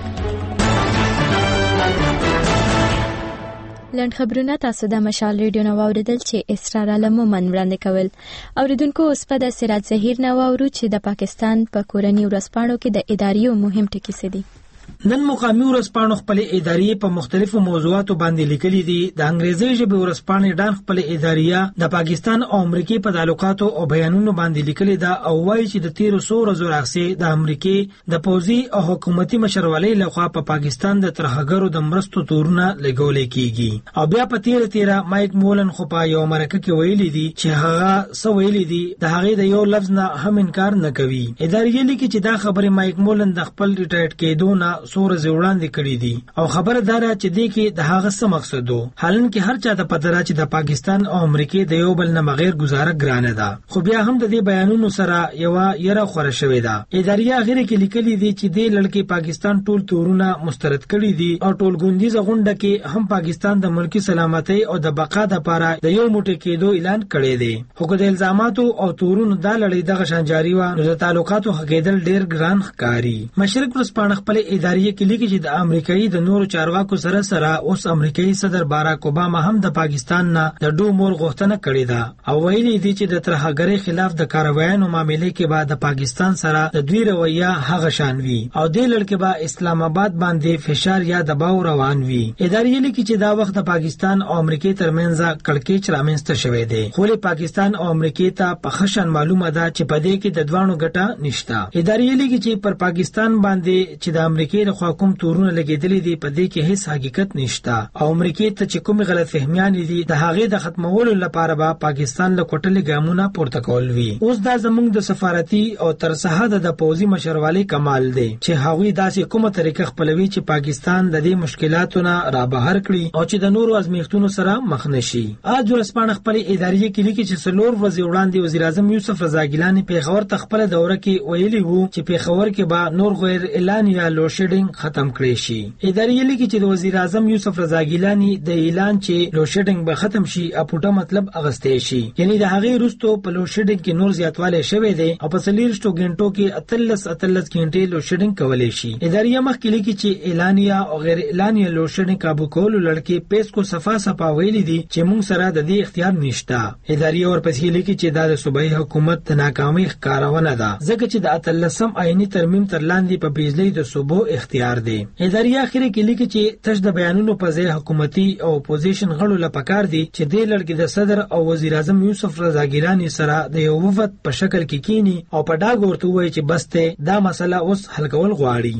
لنډ خبرونه تاسو د مشال ریډیو نو واوریدل چې اسرار عالم من وړاندې کول. اوریدونکو اوس په د سراج ظهیر نو واورو چې د پاکستان په کورنۍ ورځپاڼو کې د ادارې مهم ټکي څه دي. نن مقامي ورځپاڼو خپل ادارې په مختلفو موضوعاتو باندې لیکلي دي. د انګریزي ژبې ورځپاڼې ډان خپل ادارې د پاکستان او امریکای په تعلقاتو او بیانونو باندې لیکلي ده او وایي چې د تیرو څو ورځو راهیسې د امریکای د پوځي او حکومتي مشرولۍ لخوا په پاکستان د ترهګرو د مرستو تورونه لګول کیږي. او بیا په تیر تیر مایک مولن خو په یو مرکه کې ویلي دي چې هغه څه ویلي دي د هغه د یو لفظ نه هم انکار نه کوي. ادارې لیکي چې دا خبره مایک مولن د خپل ریټایرډ کېدو نه سور زی وړاندې کړی دي او خبره دار چې دی کې د هغه څه مقصد وو. حالن کې هر چا ته پته را چې د پاکستان او امریکای د یو بل نه بغیر گزاره ګرانه ده. خو بیا هم د دې بیانونو سره یو یره خوره شوې ده. ادارې اخر کې لیکلي دي چې د لړکې پاکستان ټول تورونه مسترد کړي دي او ټول ګوندیزه غونډه کې هم پاکستان د ملکی سلامتۍ او د بقا لپاره د یو موټی کېدو اعلان کړی دی. خو د الزاماتو او تورونو د لړۍ دغه شان جاری و نو د تعلقاتو حقیقت ډیر ګران ښکاری. مشرق ورځپاڼه خپل ادارې کې لیکي چې د امریکایي د نورو چارواکو سره سره اوس امریکایي صدر باراک اوباما هم د پاکستان نه د ډو مور غوښتنه کړې ده او ویلي دي چې د ترهګرۍ خلاف د کاروایانو معاملې کې بعد د پاکستان سره د دوی رویه هغه شان وي او د لړکې با اسلام آباد باندې فشار یا دباو روان وي. ادارې لیکي چې دا وخت د پاکستان او امریکای ترمنځ کړکېچ رامنځته شوی دی خو پاکستان او امریکای ته په خشن معلومه ده چې په دې کې د دوانو ګټه نشته. ادارې لیکي چې پر پاکستان باندې چې د امریکای د حکومت تورونه لګیدلې دي په دې کې هیڅ حقیقت نشته او امریکای ته چې کوم غلط فهمیان دي د هغه د ختمولو لپاره به پاکستان له کوټلې ګامونه پورته کول وي. اوس دا زموږ د سفارتي او تر سهاده د پوځي مشروالي کمال دی چې هغوی داسې کومه طریقه خپلوي چې پاکستان د دې مشکلاتو نه را بهر کړي او چې د نورو ازمیښتونو سره مخ نشي. اج ورځپاڼه خپل ادارې کې لیکي چې څلور ورځې وړاندې وزیر اعظم یوسف رضا ګیلانی پیښور ته خپل دوره کې ویلي وو چې پیښور کې به نور غیر اعلانیه لوډ شیډینګ ختم کړي شي. ادارې لیکي چې د وزیر اعظم یوسف رضا ګیلانی د اعلان چې لوډ شیډینګ به ختم شي اپوټه مطلب اغستې شي یعنی د هغه وروسته په لوډ شیډینګ کې نور زیاتواله شوی دی او په سلیرشتو غنټو کې اتلس اتلس غنټې لوډ شیډینګ کولای شي. ادارې مخکې لیکي چې اعلانیه او غیر اعلانیه لوډ شیډینګ قابو کولو لړکې پیس کو صفه صفه ویلي دي چې موږ سره د دې اختیار نشته. ادارې ورپسې لیکي چې دا د صوبایي حکومت د ناکامۍ ښکارونه ده ځکه چې د اتلسم آئینی ترمیم تر لاندې په بجلی د صوبو اختیار دی. ادارې اخر کې لیکي چې تش د بیانونو په ځای حکومتي او اپوزیشن غړو لپاره دي چې د لړکې د صدر او وزیر اعظم یوسف رضا ګیلانی سره د یو وفد په شکل کې کینی او په ډاګ ورته وایي چې بس ته دا مسله اوس حل کول غواړي.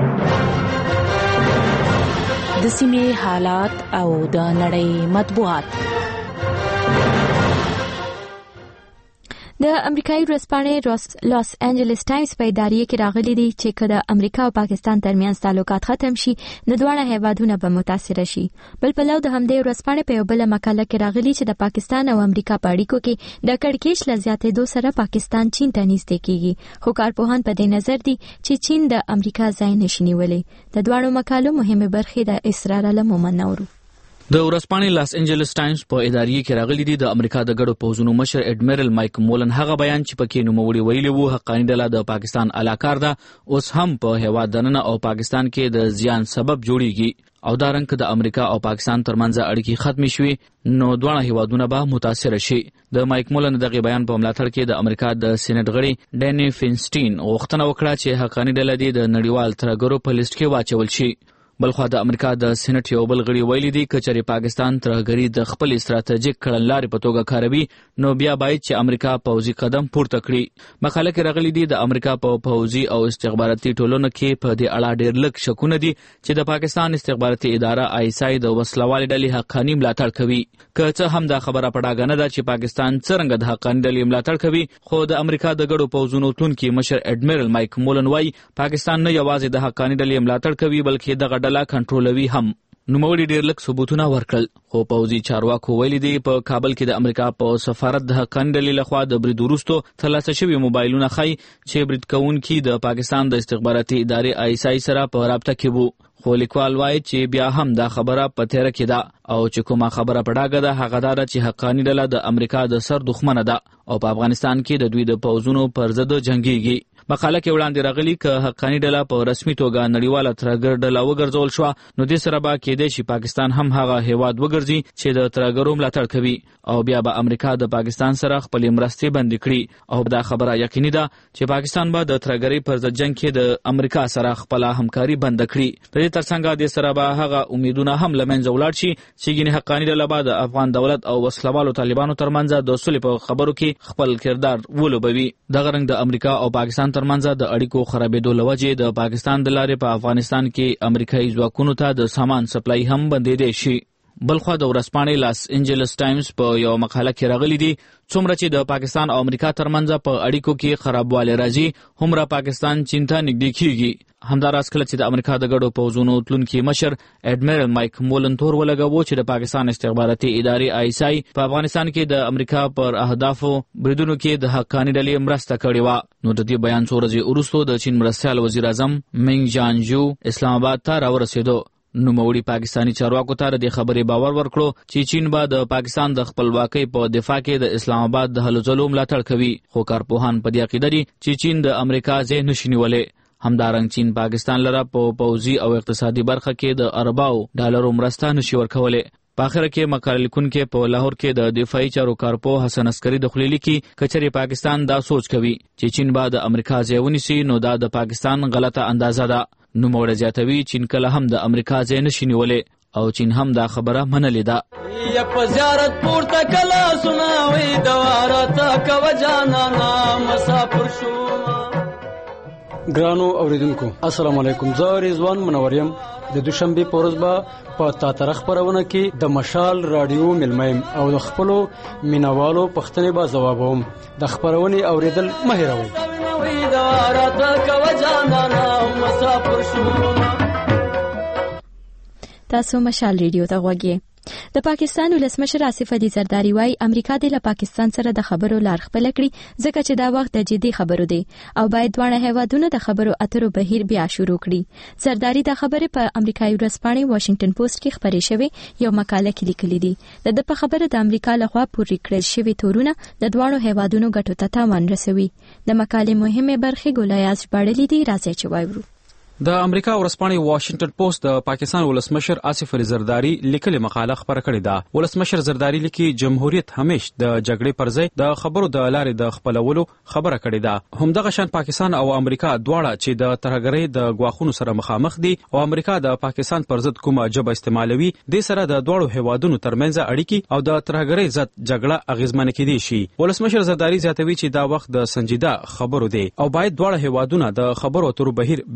د سیمې حالات او د نړۍ مطبوعات. د امریکایي ورځپاڼې لاس انجلس ټایمز په ادارې کې راغلي دي چې کله امریکا او پاکستان ترمنځ تعلقات ختم شي نو دواړه هیوادونه به متاثر شي. بل پلو د همدې ورځپاڼې په یو بل مقاله کې راغلي چې د پاکستان او امریکا په اړیکو کې د کړکېچ له زیاتېدو سره پاکستان چین ته نږدې کیږي، خو کارپوهان په دې نظر دي چې چین د امریکا ځای نشي نیولی. د دواړو مقالو مهمه برخې د اسرار له مومنورو. د ورځپاڼې لاس انجلس ټایمز په ادارې کې راغلي دي د امریکا د ګډو پوځونو مشر اډمیرل مایک مولن هغه بیان چې پکې نوموړي ویلي وو حقاني ډله د پاکستان علاقار ده اوس هم په هیواد دننه او پاکستان کې د زیان سبب جوړیږي او دا رنګ د امریکا او پاکستان ترمنځ اړیکې ختم شي نو دواړه هیوادونه به متاثر شي. د مایک مولن دغه بیان په ملاتړ کې د امریکا د سېنات غړي ډینی فینسټین غوښتنه وکړه چې حقاني ډله د نړیوال ترهګرو په لیست کې واچول شي. بلخوا د امریکا د سېنات یو بل غړي ویلي دي کچري پاکستان ترهګری د خپل استراتیژیک کړنلارې په توګه کاروي نو بیا باید چې امریکا پوځي قدم پورته کړي. مقاله کې راغلي دي د امریکا په پوځي او استخباراتي ټولنو کې په دې اړه ډېر لږ شکونه دي چې د پاکستان استخباراتي اداره آی اس آی د وسلوالې ډلې حقاني ملاتړ کوي. که څه هم دا خبره پټاګه نه ده چې پاکستان څرنګه د حقاني ډلې ملاتړ کوي، خو د امریکا د ګډو پوځونو تلونکي مشر اډمیرل مایک مولن وايي پاکستان نه یوازې د حقاني ډلې ملاتړ کوي بلکې دغه ډله کنټرولوي هم. نوموړي ډېر لږ ثبوتونه ورکړل، خو پوځي چارواکو ویلي دي په کابل کې د امریکا په سفارت د حقاني ډلې لخوا د برید وروسته ترلاسه شوي موبایلونه ښیي چې برید کوونکي د پاکستان د استخباراتي ادارې آی اس آی سره په رابطه کې وو. خو لیکوال وایي چې بیا هم دا خبره په تیره کې ده او چې کومه خبره په ډاګه ده هغه دا ده چې حقاني ډله د امریکا د سر دښمنه ده او په افغانستان کې د دوی د پوځونو پر ضد جنګیږي. مقاله کې وړاندې راغلي که حقاني ډله په رسمي توګه نړیواله ترهګر ډله وګرځول شوه نو دې سره به کېدای شي پاکستان هم هغه هیواد وګرځي چې د ترهګرو ملاتړ کوي او بیا به امریکا د پاکستان سره خپلې مرستې بندې کړي او دا خبره یقیني ده چې پاکستان به د ترهګرۍ پر ضد جنګ کې د امریکا سره خپله همکاري بند کړي. د دې ترڅنګ دې سره به هغه امیدونه هم له منځه ولاړ شي چې ګینې حقاني ډله به د افغان دولت او وسلوالو طالبانو ترمنځ د سولې په خبرو کې خپل کردار ولوبوي. دغه رنګ د امریکا او پاکستان ترمنځ د اړیکو خرابېدو له وجې د پاکستان د لارې په افغانستان کې امریکایي ځواکونو ته د سامان سپلای هم بندېدی شي. بلخوا د ورځپاڼې لاس انجلس ټایمز په یو مقاله کې راغلي دي څومره چې د پاکستان او امریکا ترمنځ په اړیکو کې خرابوالی راځي هومره پاکستان چین ته نږدې کیږي. همداراز کله چې د امریکا د ګډو پوځونو تلونکي مشر اډمیرل مایک مولن تور ولګاوه چې د پاکستان استخباراتي ادارې آی اس آی په افغانستان کې د امریکا پر اهدافو بریدونو کې د حقاني ډلې مرسته کړې وه نو د دې بیان څو ورځې وروسته د چین مرستیال وزیر اعظم منګ جانجو اسلام آباد ته راورسېدو. نوموړي پاکستاني چارواکو ته د خبرې باور ورکړو چې چین به د پاکستان د خپلواکۍ په دفاع کې د اسلام آباد د هلو ځلو ملاتړ کوي، خو کارپوهان په دې عقیده دي چې چین د امریکا ځای نشي نیولی. همدارنګ چین پاکستان لره په پوځي او اقتصادي برخه کې د ارباو ډالرو مرسته نشي ورکولی. په اخر کې مقاله لیکونکي په لاهور کې د دفاعي چارو کارپوه حسن عسکري د خلیلی کې کچري پاکستان دا سوچ کوي چې چین به د امریکا ځای ونیسي نو دا د پاکستان غلطه اندازه ده. نوموړی زیاتوي چین کله هم د امریکا ځای نشي نیولی او چین هم دا خبره منلې ده. یا په زیارت پورته کله سناوي دواره تا کو جانانا مسافر شو. ګرانو اوریدونکو السلام علیکم، زه رضوان منوریم د دوشنبه په ورځ به په تاتره خبرونه کې د مشال رادیو ملمیم او د خپلو مینوالو پښتنې به ځوابوم. د خبرونې اوریدل مه هېروئ. تاسو مشال ریډیو ته غوږی. د پاکستان ولسمشر آصف علي زرداری وايي امریکا د پاکستان سره د خبرو لار خپل کړي ځکه چې دا وخت د جدي خبرو دی او باید دواړه هیوادونه د خبرو اترو بهیر بیا شروع کړي. زرداری د خبرې په امریکایي ورځپاڼې واشنگټن پوسټ کې خبرې شوې یو مقاله کې لیکلي دي د په خبره د امریکا لخوا پورې کړل شوی تورونه د دواړو هیوادونو ګټو ته تاوان رسوي. د مقالې مهمه برخه ګولایاز ژباړلې دي، راځي چې وایو. د امریکا ورځپاڼې واشنگټن پوسټ د پاکستان ولسمشر آصف علي زرداری لیکلي مقاله خبره کړې ده. ولسمشر زرداری لیکي جمهوریت همیش د جګړې پر ځای د خبرو د لارې د خپلولو خبره کړې ده. همدغه شان پاکستان او امریکا دواړه چې د ترهګرۍ د غواخونو سره مخامخ دي او امریکا د پاکستان پر ضد کومه جبهه استعمالوي د سره د دواړو هیوادونو ترمنځ اړیکې او د ترهګرۍ ضد جګړه اغیزمنه کېدای شي. ولسمشر زرداری زیاتوي چې دا وخت د سنجیده خبرو دی او باید دواړه هیوادونه د خبرو اترو بهیر بیا پیل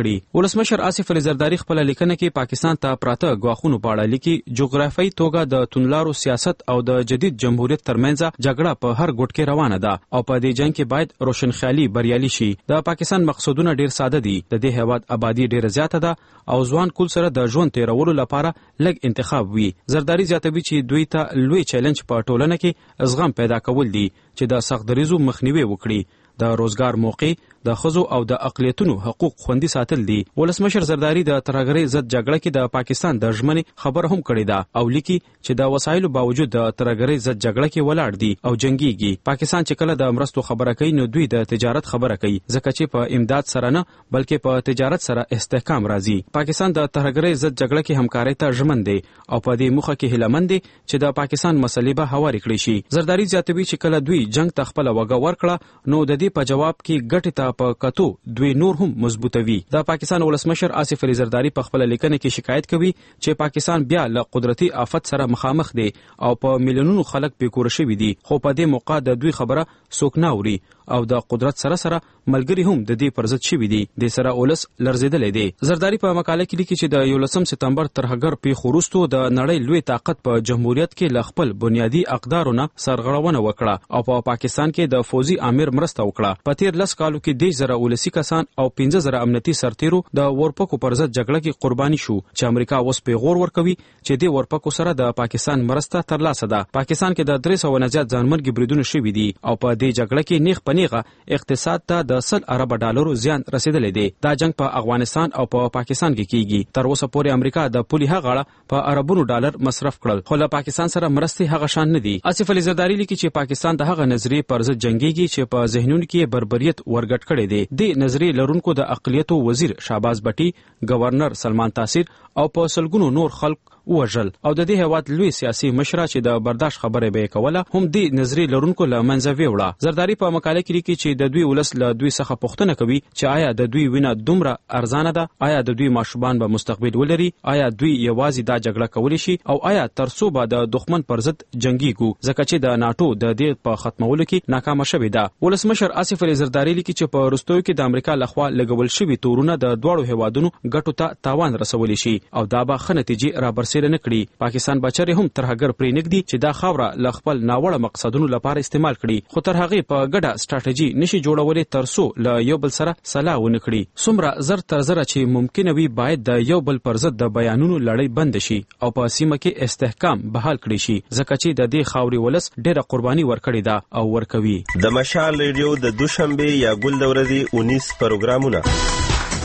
کړي. ولسمشر آصف علي زرداری خپل لیکنه کې پاکستان ته پراته غواخونو په اړه لیکي جغرافیایي توګه د تونلارو سیاست او د جدید جمهوریت ترمنځ جګړه په هر ګوټ کې روانه ده او په دې جنگ کې باید روشنخیالي بریالي شي. د پاکستان مقصدونه ډیر ساده دي. د دې هیواد آبادی ډیره زیاته ده او ځوان کول سره د ژوند تیرولو لپاره لږ انتخاب وي. زرداری زیاتوي چې دوی ته لوی چیلنج په ټولنه کې زغم پیدا کول دي چې د سخت دریزو مخنیوي وکړي، د روزګار موقع، د ښځو او د اقلیتونو حقوق خوندي ساتل دي. ولسمشر زرداری د ترهګرۍ ضد جګړه کې د پاکستان د ژمنې خبر هم کړې ده او لیکي چې د وسایلو باوجود د ترهګرۍ ضد جګړه کې ولاړ دي او جنگيږي. پاکستان چې کله د مرستو خبره کوي نو دوی د تجارت خبره کوي ځکه چې په امداد سره نه بلکې په تجارت سره استحکام راځي. پاکستان د ترهګرۍ ضد جګړه کې همکارۍ ته ژمن دی او په دې موخه کې هیلهمند دی چې د پاکستان مسلې به هوارې کړي شي. زرداری زیاتوي چې کله دوی جنگ ته خپل وګه ورکړه نو د دې په جواب کې ګټې ته په کتو دوی نور هم مضبوطوي. د پاکستان ولسمشر آصف علي زرداری په خپل لیکنه کې شکایت کوي چې پاکستان بیا له قدرتي آفت سره مخامخ دی او په میلیونونو خلک بیکور شوي دي، خو په دې موقع د دوی خبره څوک نه اوري او د قدرت سره سره ملګری هم د دې پر ضد شوي دي. د سره ولس لرزیدلی دی. زرداری په مقاله کې لیکي چې د یولسم سپتمبر ترهګر پیښو وروسته د نړۍ لوی طاقت په جمهوریت کې له خپل بنیادي اقدارو نه سرغړونه وکړه او په پاکستان کې د فوزي امیر مرسته وکړه. په تیر لس کالو کې دېرش زره ولسي کسان او پنځه زره امنیتي سرتیرو د ورپکو پر ضد جګړه کې قرباني شو چې امریکا اوس پیغور ورکوي چې د ورپکو سره د پاکستان مرسته ترلاسه ده. پاکستان کې د درې سوه نه زیات ځانمرګي بریدونه شوي دي او په دې جګړه کې نیغ په نیغه اقتصاد ته د سل ارب ډالرو زیان رسیدلی دی. دا جنگ په افغانستان او په پاکستان کې کیږي. تر اوسه پورې امریکا د پولي هغه په اربونو ډالر مصرف کړل خو له پاکستان سره مرستې هغه شان نه دي. آصف علي زرداری لیکي چې پاکستان د هغه نظریې پر ضد جنگيږي چې په ذهنونو کې بربریت ورګټ کړی دی. د نظریې لرونکو د اقلیتو وزیر شهباز بټي، گورنر سلمان تاثیر او په سلګونو نور خلک وژل او د دې هیواد لوی سیاسي مشره چې د برداشت خبره به کوله هم د نظری لرونکو له منځه ویوړه. زرداری په مقاله کې لیکي چې د دوی ولس له دوی څخه پوښتنه کوي چې آیا د دوی وینه دومره ارزانه ده، آیا د دوی ماشومان به مستقبل ولري، آیا دوی یوازې دا جګړه کولی شي او آیا ترڅو به د دښمن پر ضد جنگيږي ځکه چې د ناتو د دې په ختمولو کې ناکامه شوې ده. ولسمشر آصف علي زرداری لیکي چې په وروستیو کې د امریکا لخوا لګول شوي تورونه د دواړو هیوادونو ګټو ته تاوان رسولی شي او دا به ښه نتیجې رابرسېره نه کړي. پاکستان بچره هم ترهګر پرې نګدي چې دا خاوره ل خپل ناوړه مقصدونو لپاره استعمال کړي خو تر هغه په ګډه ستراتیژي نشي جوړولې ترسو ل یو بل سره صلاح ونه کړي. څومره زر تر زر چې ممکن وي باید د یو بل پر ضد د بیانونو لړۍ بند شي او په سیمه کې استحکام بحال کړي شي ځکه چې د دې خاوري ولس ډېره قرباني ورکړې ده او ورکوي. د مشال ریډیو د دوشنبه یا ګل د ورځې انیس پروګرامونه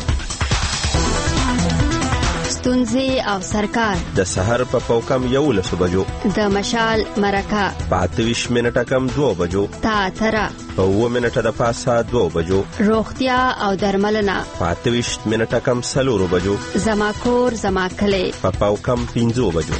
ستونزې او سرکار د سحر په پوکم یو لسو بجو د مشال مرکه په اتویش منټه کم دو بجو تا ترا په و منټه د پاسه دو بجو روغتیا او درملنه په اتویش منټه کم سلورو بجو زما کور زما کلی په پوکم پینځو بجو.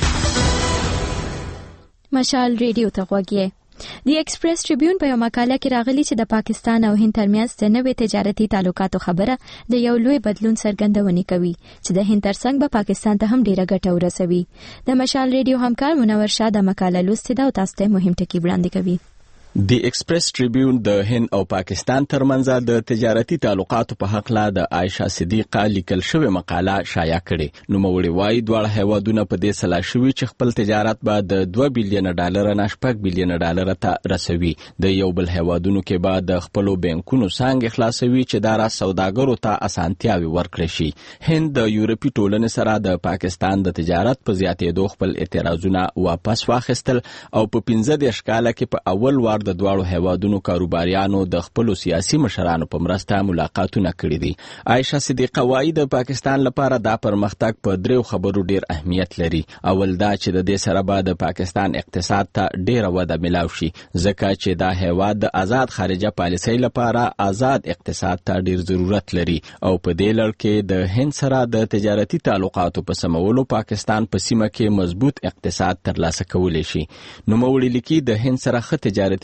مشال ریډیو ته غوږی. د ایکسپریس ټریبیون په یو مقاله کې راغلی چې د پاکستان او هند ترمنځ د نوې تجارتي تعلقاتو خبره د یو لوی بدلون څرګندونه کوي چې د هند ترڅنګ به پاکستان ته هم ډیره ګټه ورسوي. د مشال ریډیو همکار منور شاه د مقاله لوستې ده او تاسو ته مهم ټکي وړاندې کوي. د ایکسپریس ټریبیون د هند او پاکستان ترمنځ د تجارتي تعلقاتو په حق لا د عائشہ صدیقه لیکل شوې مقاله شایع کړې. نو موري وايي دواړه هیوادونه په دې سلا شوي چې خپل تجارت به د دوه بلین ډالر نه شپږ بلین ډالر ته رسوي. د یو بل هیوادونو کې به د خپل بانکونو څنګه خلاصوي چې دا را سوداګرو ته اسانتیاوي ورکړي شي. هند د یورپی ټولنې سره د پاکستان د تجارت په زیاتېدو خپل اعتراضونه واپس واخیستل او په پنځه دیرش کال کې په اول وار د دواړو هیوادونو کاروباریانو د خپل سیاسي مشرانو په مرسته ملاقاتونه کړي دي. عائشہ صدیقه وايي د پاکستان لپاره دا پرمختګ په دریو خبرو ډیر اهمیت لري. اول دا چې د دې سره به د پاکستان اقتصاد ته ډیره وده ملاو شي ځکه چې دا هیواد د آزاد خارجه پالیسۍ لپاره آزاد اقتصاد ته ډیر ضرورت لري او په دې لړ کې د هند سره د تجارتي تعلقاتو په سمولو پاکستان په سیمه کې مضبوط اقتصاد ترلاسه کولی شي. نو موړي لیکي د هند سره ښه تجارتي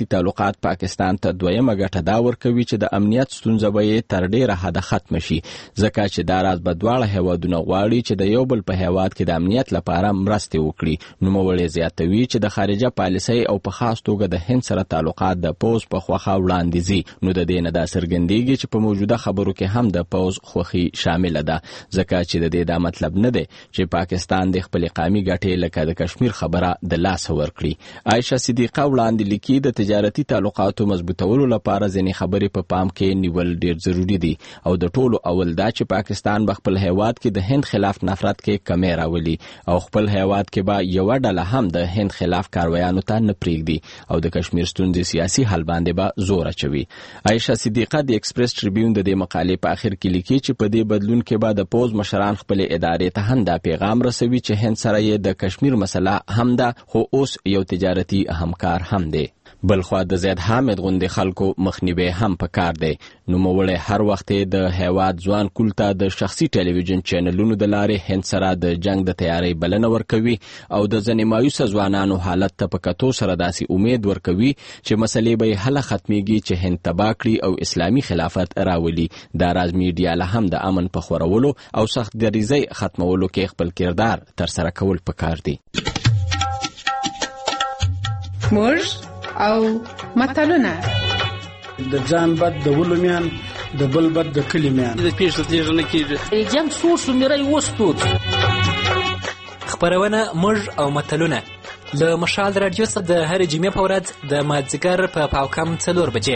تجارتي تعلقات پاکستان ته دویمه ګټه دا ورکوي چې د امنیت ستونزه به یې تر ډیره حده ختم شي ځکه چې دا راز به دواړه هیوادونه غواړي چې د یو بل په هیواد کې د امنیت لپاره مرستې وکړي. نوموړی زیاتوي چې د خارجه پالیسۍ او په خاص توګه د هند سره تعلقات د پوز په خوخه وړاندې ځي. نو د دې نه دا څرګندېږي چې په موجوده خبرو کې هم د پوز خوخي شامل ده ځکه چې د دې دا مطلب نه دی چې پاکستان د خپل قومي ګټې لکه د کشمیر خبره د لاس ورکړي. عائشه صدیقه وړاندې لیکي د تجارتي تعلقاتو مضبوطولو لپاره ځینې خبرې په پام کې نیول ډیر ضروری دي او د ټولو اول دا چې پاکستان به خپل هیواد کې د هند خلاف نفرت کې کمی راولي او خپل هیواد کې به یو ډله هم د هند خلاف کاروایانو ته نه پرېږدي او د کشمیر ستونزې سیاسي حل باندې به زور اچوي. عائشه صدیقه د ایکسپریس ټریبیون د دې مقالې په اخر کې لیکي چې په دې بدلون کې به د پوز مشران خپل ادارې ته هم دا پیغام رسوي چې هند سره یې د کشمیر مسله هم ده خو اوس یو تجارتي همکار هم دی. بلخوا د زید حامد غوندې خلکو مخنیوي هم پکار دی. نوموړی هر وخت د هیواد ځوان کول ته د شخصي ټلویزیون چینلونو د لارې هند سره د جنگ د تیاری بلنه ورکوي او د ځینې مایوسه ځوانانو حالت ته په کتو سره داسې امید ورکوي چې مسلې به یې هله ختمیږي چې هند تباه کړي او اسلامي خلافت راولي. دا راز میډیا له هم د امن په خورولو او سخت دریځۍ ختمولو کې خپل کردار ترسره کول پکار دی. موږ او متلونه د ځان بد د ولومیان د بل بد د کلیمیان د پیښه تیږه نه کیږي جنگ سور شو میرای وستود. خبرونه موږ او متلونه له مشال رادیو څخه د هر جمعې په ورځ د مازدیګر په پاوکم څلور بجې.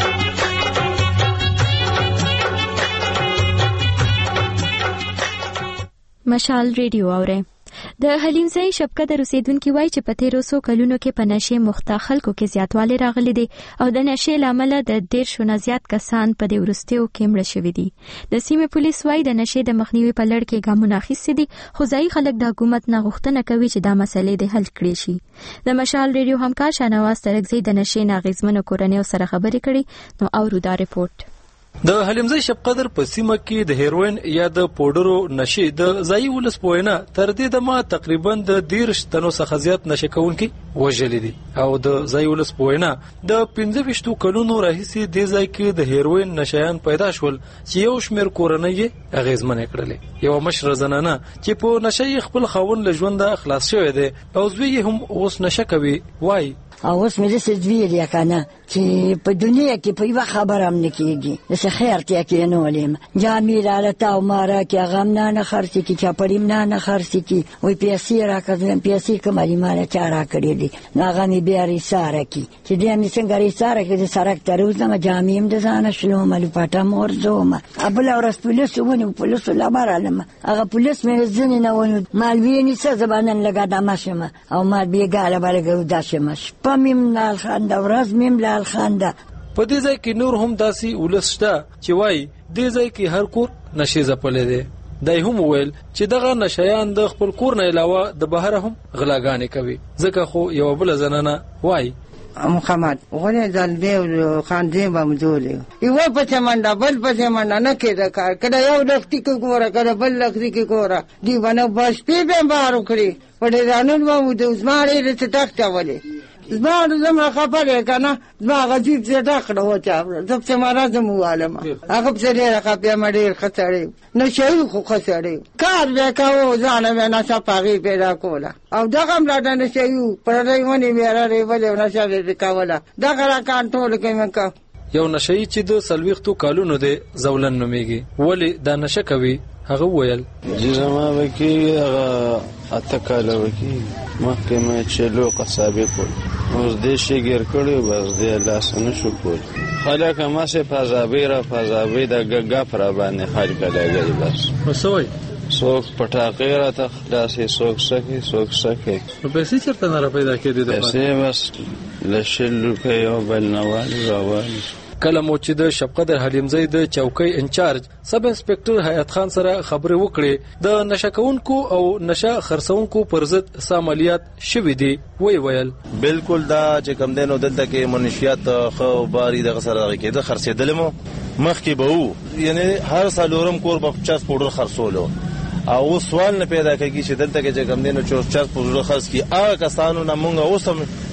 مشال ریډیو اورئ. د حلیمزی شپکدر اوسیدونکي وایي چې په تیرو څو کلونو کې په نشې مخته خلکو کې زیاتوالی راغلی دی او د نشې له امله د دېرشو نه زیات کسان په دې وروستیو کې مړه شوي دي. د سیمې پولیس وایي د نشې د مخنیوي په لړ کې ګامونه اخیستي دي خو ځایي خلک د حکومت نه غوښتنه کوي چې دا مسلې د حل کړي شي. د مشال ریډیو همکار شاهنواز ترکزی د نشې نه اغېزمنو کورنیو سره خبرې کړي نو اورو دا رپورټ. د حلیمزی شپقدر په سیمه کې د هیروین یا د پودرو نشې د ځایي ولس په وینا تر دې دمه تقریبا د دېرش تنو څخه زیات نشه کوونکي وژلي دي او د ځایي ولس په وینا د پنځه ویشتو کلونو راهیسې دې ځای کې د هیروین نشیان پیدا شول چې یو شمېر کورنۍ یې اغېزمنې کړلې. یوه مشره زنانه چې په نشه خپل خاوند له ژونده خلاص شوی دی او زوی یې هم اوس نشه کوي وایي او اوس مې داسې ویلي کنه چې په دنیا کې په یوه خبره هم نه کېږي داسې خیر ته کېنولې جامې رالته او ما راکړې هغه هم نه نه خرڅې کړي چاپړې هم نه نه خرڅې کړي وایي پیسې راکړه پیسې کومه دي ما له چا راکړې دي نو هغه مې بیا ریساره کړي چې بیا مې څنګه ریساره کړي د سړک ته روزم جامې هم د ځانه شلومه لپټه م ورځومه بله ورځ پولیسو ونیو پولیسو له برالم هغه پولیس مې ځینې نه ونیو مال بیا نیسه زه به نن لږه دمه شمه او مال بیا ګاله به لږه اوده شمه شپه میم لال خانده ورځ میم لال خانده. په دې ځای کې نور هم داسې ولس شته چې وایي دې ځای کې هر کور نشې ځپلی دی. دی هم وویل چې دغه نشیان د خپل کور نه علاوه د بهره هم غلاګانې کوي ځکه خو یوه بله زنانه وایي محمد غوړې ځلبې او خاندې به مزولې یوه پسې منډه بل پسې منډه نه کېده کار کله یو لښتي کې ګوره کله بل لښتي کې ګوره دوی به نه به شپې به یې بار وکړي په ډېرانون به مو د زما ډېرې څه ټکټولې زما زما خبر یې که نه زما هغه جیب چې ډک کړه وچاوړه زه پسې مرضم ووالم هغه پسې ډېره خفه یم ډېر ښه سړی نشهوي خو ښه سړی کار به یې کوو ځانه به یې نشه په هغې پیدا کوله او دغه هم راته نشهوي وو پردۍ ونې بیا راریولې او نشه به یې کوله دغه را کنټرول کې مې که یو نشهیي چې د څلوېښتو کالونو دی زولن نومیږي ولې دا نشه کوي هغه وویل چې زما به کېږي هغه اته کاله به کېږي مخکې مې چلو قصابې کول اوس دې شي ګیر کړی بس دې لاسه نه شو کولی خلک هماسې پازابۍ را پازابۍ د ګپ را باندې خلک لګوي بس نو څه وایي څوک پټاقۍ راته خلاصې څوک څه کوي څوک څه کوي نو پیسې چېرته نه را پیدا کېدې پیسې بس له شل روپۍ یو بل نه والي راوالي کله مو چې د شپقدر حلیمزی د چوکۍ انچارج سب انسپکټر حیات خان سره خبرې وکړې د نشه کوونکو او نشه خرڅونکو پر ضد څه عملیات شوي دي وی ویل بالکل دا چې کوم دی نو دلته کې منشیات خو باري دغه سره دغه کېده خرڅېدل مو مخکې به وو یعنی هر څلورم کور به پچاس پوډر خرڅولو او اوس سوال نه پیدا کېږي چې دلته کې چې کوم دی نو چاس پوډر خرڅ کړي هغه کسانو نه مونږ اوس هم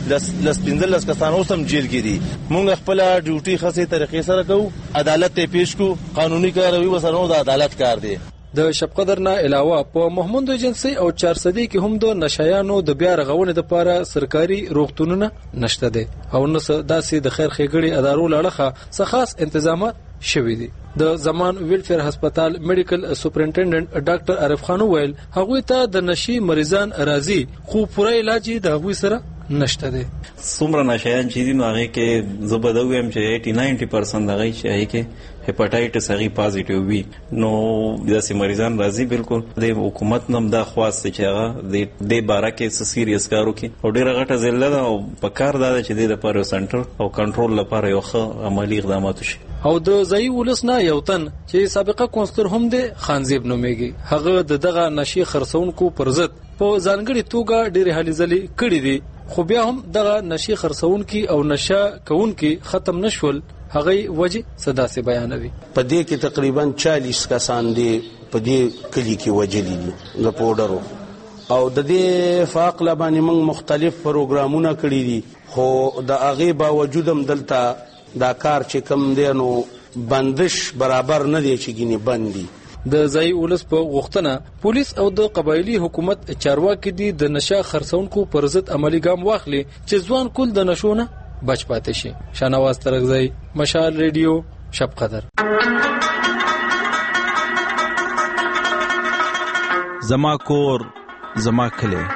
لس لس پنځلس کسان اوس هم جیل کې دي. موږ خپل ډیوټي خاصه طریقې سره کوو، عدالت ته پیش کو، قانوني کاروي وسره د عدالت کار دی. د شب قدر نه علاوه په محمود ایجنسی او چارسدي کې هم د نشایانو د بیا رغونې لپاره سرکاري روغتونونه نشته دي او نو داسې د خیر ښېګړې ادارو لړخه څه خاص انتظامات شوي دي. د زمان ویلفیر هسپتال میډیکل سپرنټنډنټ ډاکټر عارف خان ویل هغوی ته د نشي مریضان راځي خو پوره علاج د هغوی سره نشته دي. څومره نشایان چې دي نو هغه کې زبده ویم چې اسی نوي پرسنټ دغه شي هغه کې هپاتایټس هغه پازیټیو وي نو داسې مریضان راځي. بالکل د حکومت نم دا خواست چې هغه د بارا کې سیریس کارو کې او ډیره غټه ځله دا او په کار دا چې د لپاره سنټر او کنټرول لپاره یو ښه عملی اقدامات وشي. او د ځای ولس نه یو تن چې سابقه کونسلر هم دی خانزیب نومېږي هغه د دغه نشي خرڅونکو پر ضد په ځانګړي توګه ډېرې هلې ځلې کړې دي خو بیا هم دغه نشي خرڅونکي او نشه کوونکي ختم نشول. هغه وجه صدا سي بیانوي. په دې کې تقریبا چالیس کسان دي په دې کلی کې وجلي د پودرو او د دې فاقله باندې موږ مختلف پروګرامونه کړی دي خو د هغه باوجود هم دلته دا کار چې کم دی نو بندش برابر نه دی چې ګینه بندي. د ځای ولس په غوښتنه پولیس او د قبایلی حکومت چارواکي دي د نشه خرڅونکو پر ضد عملی ګام واخلي چې ځوان کول د نشونه بچ پاتې شي. شانواز ترغزی، مشال ریډیو، شب قدر. زما کور زما کلی.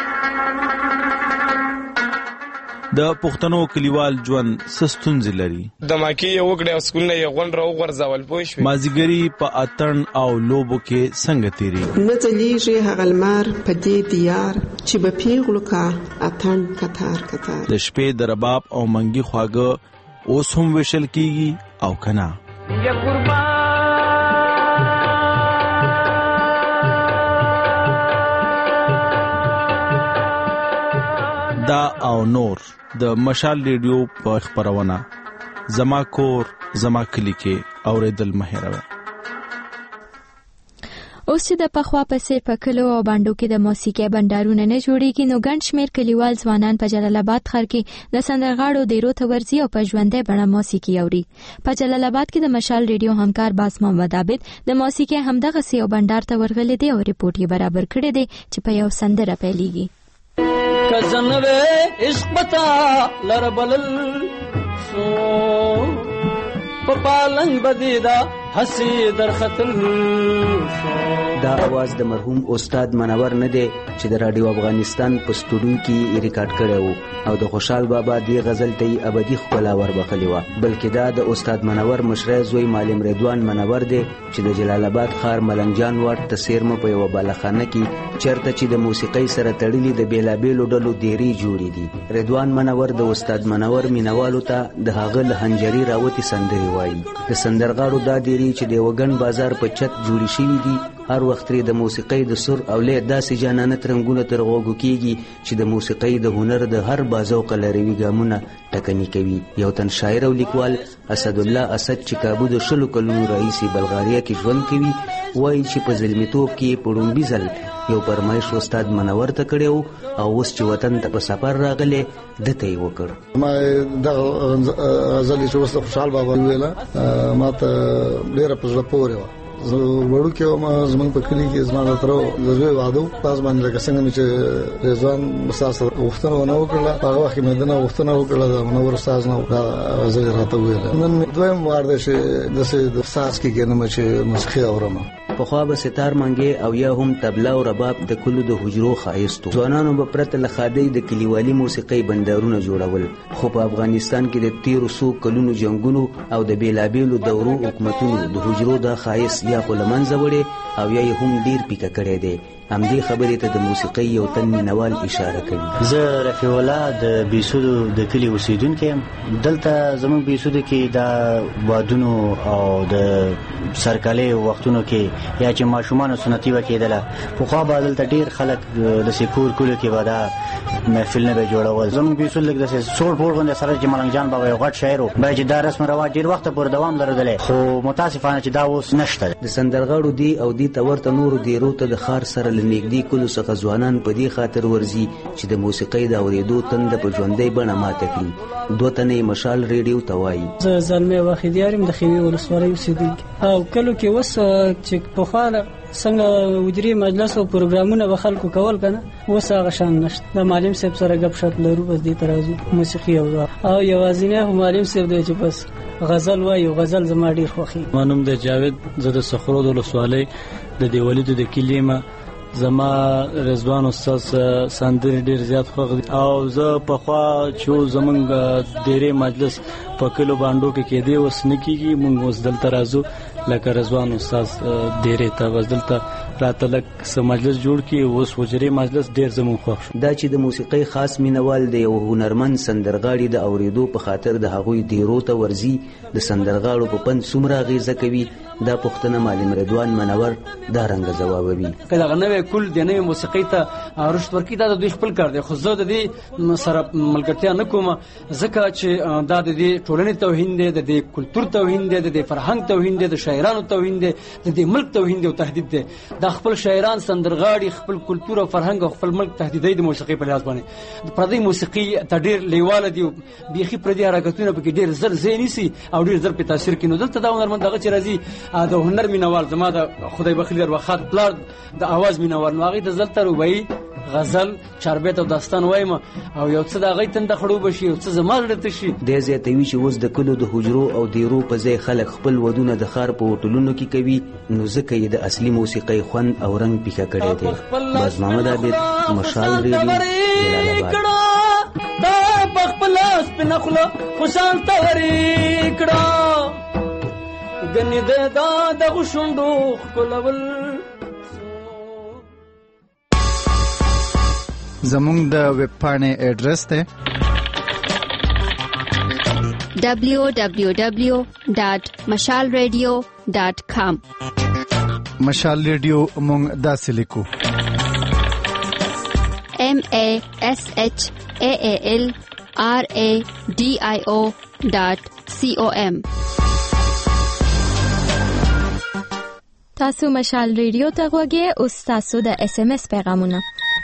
د پښتنو کلیوال ژوند سستونځ لري. د ماکی یو وګړي سکول نه یو غون راو غرزول پوه شو. مازیګری په اتن او لوبو کې څنګه تیری. نه ځلیږي هغه لمر په دې دیار چې به پیغلو کا اتن کتار کتار. د شپې د رباب او منګي خواږه اوس هم وشل کیږي او کنا. یا قربان دا او نور د مشال ریډیو په خبرونه زما کور زما کلی کې اوریدل مهروي. اوس د پخوا په سیر په کلو او باندو کې د موسیقي بندارونه نه جوړیږي نو ګڼ شمېر کلیوال ځوانان په جلال آباد ښار کې د سندرغاړو دیرو ته ورځي او په ژوندۍ بڼه موسیقي اوري. په جلال آباد کې د مشال ریډیو همکار باس محمد عابد د موسیقي همدغه سی او بندار ته ورغلی دی او ریپورت یې برابر کړی دی چې په یو سندره پیلېږي. کزنوے عشق بتا لربلل سو پپالنگ بدیدا حسی در خطل سو. دا आवाज د مرحوم استاد منور نه دی چې د رادیو افغانستان په سټوډیو کې ریکارډ کړو او د خوشحال بابا دی غزل ته ابدي خپل ور بخلی و بلکې دا د استاد منور مشره زوی معلم رضوان منور دی چې د جلال آباد ښار ملنګ جان واټ تسیر م په یو بالخانه کې چرته چې د موسیقۍ سره تړلې د بیلابېلو ډلو دیری جوړې دي. رضوان منور د استاد منور مینوالو ته د هغه لهنجري راوتی سندري وایي. د سندرغاړو دا دیری چې د وګن بازار په چت جوړی شوی دي هر وخت لري د موسیقۍ د سر او له داسې جانانه ترنګونه تر غوږو کیږي چې د موسیقۍ د هنر د هر بازو قلروي ګامونه ټکنی کوي. یو تن شاعر او لیکوال اسد الله اسد چې کابو د شلو کلونو رئیسي بلغاریا کې ژوند کوي وایي چې په ظلمتوب کې پړومبي ځل یو فرمایش استاد منور ته کړو او اوس چې وطن ته په سفر راغله دته یې وکړ. ما د غزل چې وسه خوشحال بابا ویلا ما ته ډیره په ځړ پورې و وړو کې ما زمون په کلی کې زما ترو زوی وادو پاس باندې لکه څنګه چې رضوان مساس وختونه ونه وکړه هغه وخت مې دنه وختونه وکړه د منور استاد نو غزل راته ویل نن دویم وار ده چې د ساس کې ګنم چې موسیقي اورم. په خوا به ستار منګي او یا هم تبلا او رباب د کلو د حجرو خایستو ځوانانو به پرته لخادي د کلیوالي موسیقي بندرونه جوړول. خو په افغانستان کې د تیرو سو کلونو جنگونو او د بیلابیلو دورو حکومتونو د حجرو د خایست یا خلمنځ وړي او یا هم ډیر پیکه کړي دي. همدې خبرې ته د موسیقۍ یو تن مینوال اشاره کوي. زه رفیع الله د بیسودو د کلی اوسیدونکی یم. دلته زموږ بیسودو کې د وادونو او د سرکالي وختونو کې یا چې ماشومان سنتي وکیدله په خوا به دلته ډیر خلک د سکور کولو کې ودا محفل نه جوړول. زموږ بیسود لګ د سوړ پور غونډه سره چې ملنګ جان بابا یو غټ شاعر و به چې دا رسم رواج ډیر وخت پورې دوام لرله خو متاسفانه چې دا اوس نشته. د سندرغاړو دی او دی تورته نور دی روته د خار سره لنګدي کلو څخه ځوانان په دې خاطر ورزي چې د موسیقۍ د اوریدو تند په ژوندۍ بڼه ماته کړي. دوه تنې مشال ریډیو ته وایي. زه زلمی واحد یارم د خیمې ولسوالۍ اوسېدونکی او کلو کې اوس چې پخوا څنګه ودري مجلس او پروګرامونه به خلکو کول کنه اوس هغه شان نشته. د معلم صاحب سره غب شپ لرو بس دې ترازو موسیقي او او یوازینه معلم صاحب دی چې بس غزل وایي. غزل زما ډیر خوښي. مانوم د جاوید زه د صخرو د ولسوالۍ د دیوالید د کلیمه زما رضوان استاد سندري ډیر زیات خوښ دي او زه په خوا چې زمونږ ډیرې مجلس په کلو باندې کې کې دی اوس نکیږي. مونږ اوس دلته راځو لکه رضوان استاد ډیرې ته وز دلته راته لک سم مجلس جوړ کی اوس وجري مجلس ډیر زمون خوښ. دا چې د موسیقۍ خاص مینوال دی او هنرمند سندرغاړي د اوریدو په خاطر د هغوی دیرو ته ورزي د سندرغاړو په پند څومره غیزه کوي دا پښتنه معلم رضوان منور دا رنګ جوابوي. کله غنوي کل د نوې موسیقۍ ته رشد ورکی دا د دوی خپل کار دی خو زه د دې سره ملګرتیا نه کوم ځکه چې دا د دې ټولنې توهین دی د دې کلچر توهین دی د دې فرهنګ توهین دی د شاعرانو توهین دی د دې ملک توهین دی او تهدید دی. دا خپل شاعران سندرغاړي خپل کلچر او فرهنګ او خپل ملک تهدیدي د موسیقۍ په لحاظ باندې د پردي موسیقي ته ډیر لیواله دی بيخي پردي حرکتونه په کې ډیر زر زینی سي او ډیر زر په تاثیر کې نو دلته دا هنرمند دغه چې راځي د هنر مینوال زما د خدای بخیل در وخت پلار د आवाज مینوال نو هغه د زلتر وای غزل چاربیت او داستان وایم او یو څه د هغه تند خړو بشي او څه زما لرته شي. د زیاتوي چې اوس د کلو د حجرو او دیرو په ځای خلک خپل ودونه د خار په هوټلونو کې کوي نو ځکه یې د اصلي موسیقۍ خوند او رنگ پیښه کړی دی. باز محمد عابد مشال ریډیو جلال آباد. دا بخپل سپنه خله خوشال توري کړه غني د دا د غشوندو خپلول. زمونږ د ویب پاڼې ایډرس ته دبلیو دبلیو دبلیو ډاٹ مشال ریډیو ډاٹ کام. مشال ریډیو مونږ داسې لیکو ایم ای ایس ایچ ای ای ایل آر ای ډی آی او ډاٹ سی او ایم. تاسو مشال ریډیو ته غوږی اوس تاسو د اس ام اس پیغامونه.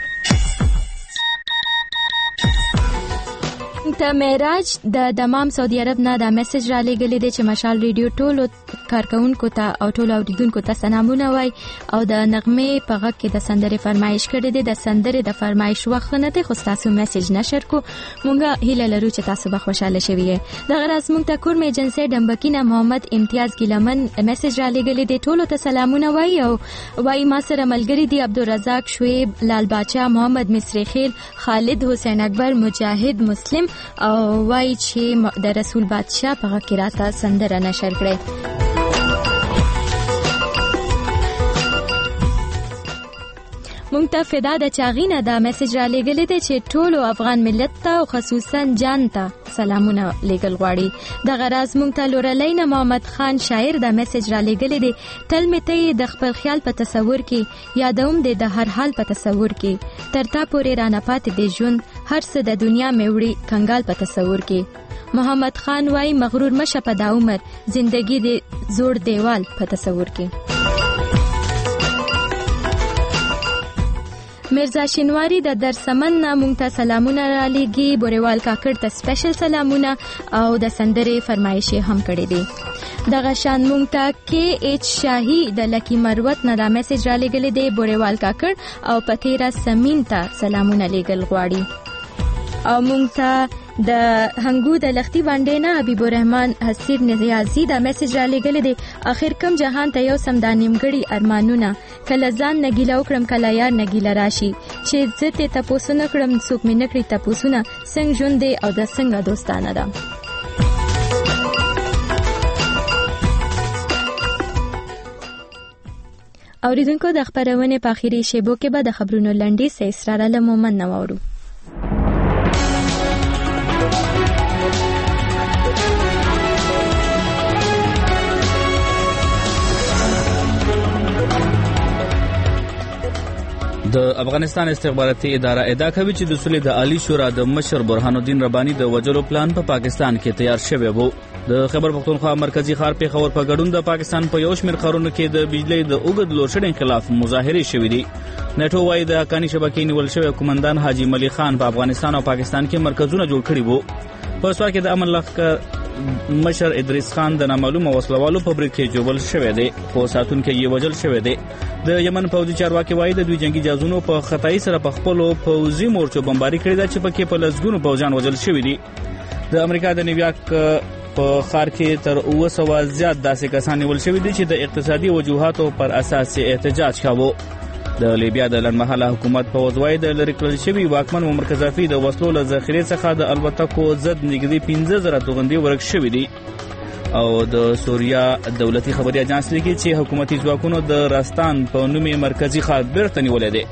ته معراج د دمام سعودي عرب نه دا میسج را لګلې دی چې مشال ریډیو ټولو کارکونکو ته او ټولو اوریدونکو ته سلامونه وای او د نغمه په غږ کې د سندرې فرمایش کړې ده. د سندرې د فرمایش وخت نه دی خو تاسو میسج نشر کو مونږه هیله لرو چې تاسو به خوشاله شوي. د غراز مونږ ته کور ایجنسی دمبکینه محمد امتیاز ګلمن میسج را لګلې دی ټولو ته سلامونه وای او وای ما سره ملګری دی عبدالرزاق شعیب لال باچا محمد مصری خیل خالد حسین اکبر مجاهد مسلم او وای چې د رسول بادشاہ په غږ کې راته سندره نشر کړې. مونږ ته فدا د چاغینه دا میسج را لګلې دی چې ټولو افغان ملت ته او خصوصا جان ته سلامونه لګل غواړي. د غراز مونږ ته لورلین محمد خان شاعر دا میسج را لګلې دی تل مته د خپل خیال په تصور کې یادوم دی د هر حال په تصور کې ترتا پورې رانه پاتې دی ژوند هر څه د دنیا میوړي کنګال په تصور کې. محمد خان وای مغرور مشه په دا عمر زندگی دی زوړ دیوال په تصور کې. مرزا شینواری د درسمن نه مونږ ته سلامونه را لېږي. بوریوال کاکړ ته سپیشل سلامونه او د سندرې فرمایش هم کړې دي. دغه شان مونږ ته کې ایچ شاهي د لکی مروت نه دا میسج را لېږلی دی. بوریوال کاکړ او پتیرا سمین ته سلامونه لېږل غواړي. او مونږ ته د هنګو د لختي باندې نه حبیب الرحمن حسیر نیازی دا میسج را لګل دي. اخر کم جهان ته یو سم د نیمګړي ارمانونه کله ځان نګیلا وکړم کله یار نګیلا راشي چې زته تاسو نه کړم څوک مې نکړي تاسو نه څنګه ژوند دی او د څنګه دوستانه ده. اوریدونکو د خبرونه په اخیری شیبو کې به د خبرونو لنډي سه اسرار له مومن نوورو. د افغانستان استخباراتي اداره ادعا کوي چې د سولې د عالی شورا د مشر برهان الدین رباني د وجلو پلان په پا پاکستان کې تیار شوی وو. د خیبر پختونخوا مرکزی ښار پیښور په ګډون د پاکستان په یو شمېر ښارونو کې د بجلی د اوږد لوډشیډینګ خلاف مظاهرې شوې دي. نیټو وايي د حقاني شبکې نیول شوی قومندان حاجی ملي خان په افغانستان او پاکستان کې مرکزونه جوړ کړي وو. په سوال کې د امن لښکر مشر ادریس خان د نامعلومه وسلوالو په برید کې جوړل شوی دی، خو ساتونکو یې وژل شوی دی. د یمن پوځي چارواکي وايي د دوی جنگي جهازونو په خطای سره په خپلو پوځي مورچو بمباري کړې ده چې پکې په لسګونو پوځیان وژل شوي دي. د امریکا د نیویارک په ښار کې تر اوه سوه زیات داسې کسان نیول شوي دي چې د اقتصادي وجوهاتو پر اساس احتجاج کاوه. د لیبیا د لنډمهاله حکومت په وځوای د لری کړل شوی واکمن معمر قذافي د وسلو له ذخیرې څخه د الوتکو ضد نږدې پنځه زره توغندي ورک شوي دي. او د سوریا دولتي خبري اژانس لیکي چې حکومتي ځواکونو د راستان په نومي مرکزی ښار بیرته نیولې دي.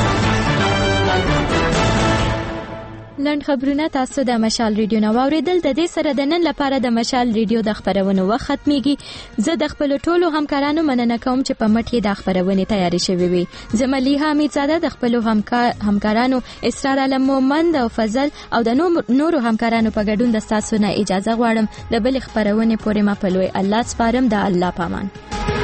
لنډ خبرونه تاسو د مشال ریډیو نو اوریدل. د دې سره د نن لپاره د مشال ریډیو د خبرونو وخت ختميږي. زه د خپل ټولو همکارانو مننه کوم چې په مټ کې د خبرونه تیاری شوې وي. زملیها امیدزاده د خپل همکارانو اسرار علم مومند او فضل او د نورو همکارانو په ګډون د تاسو نه اجازه غواړم د بل خبرونه پورې ما په لوی الله سپارم. د الله پامان.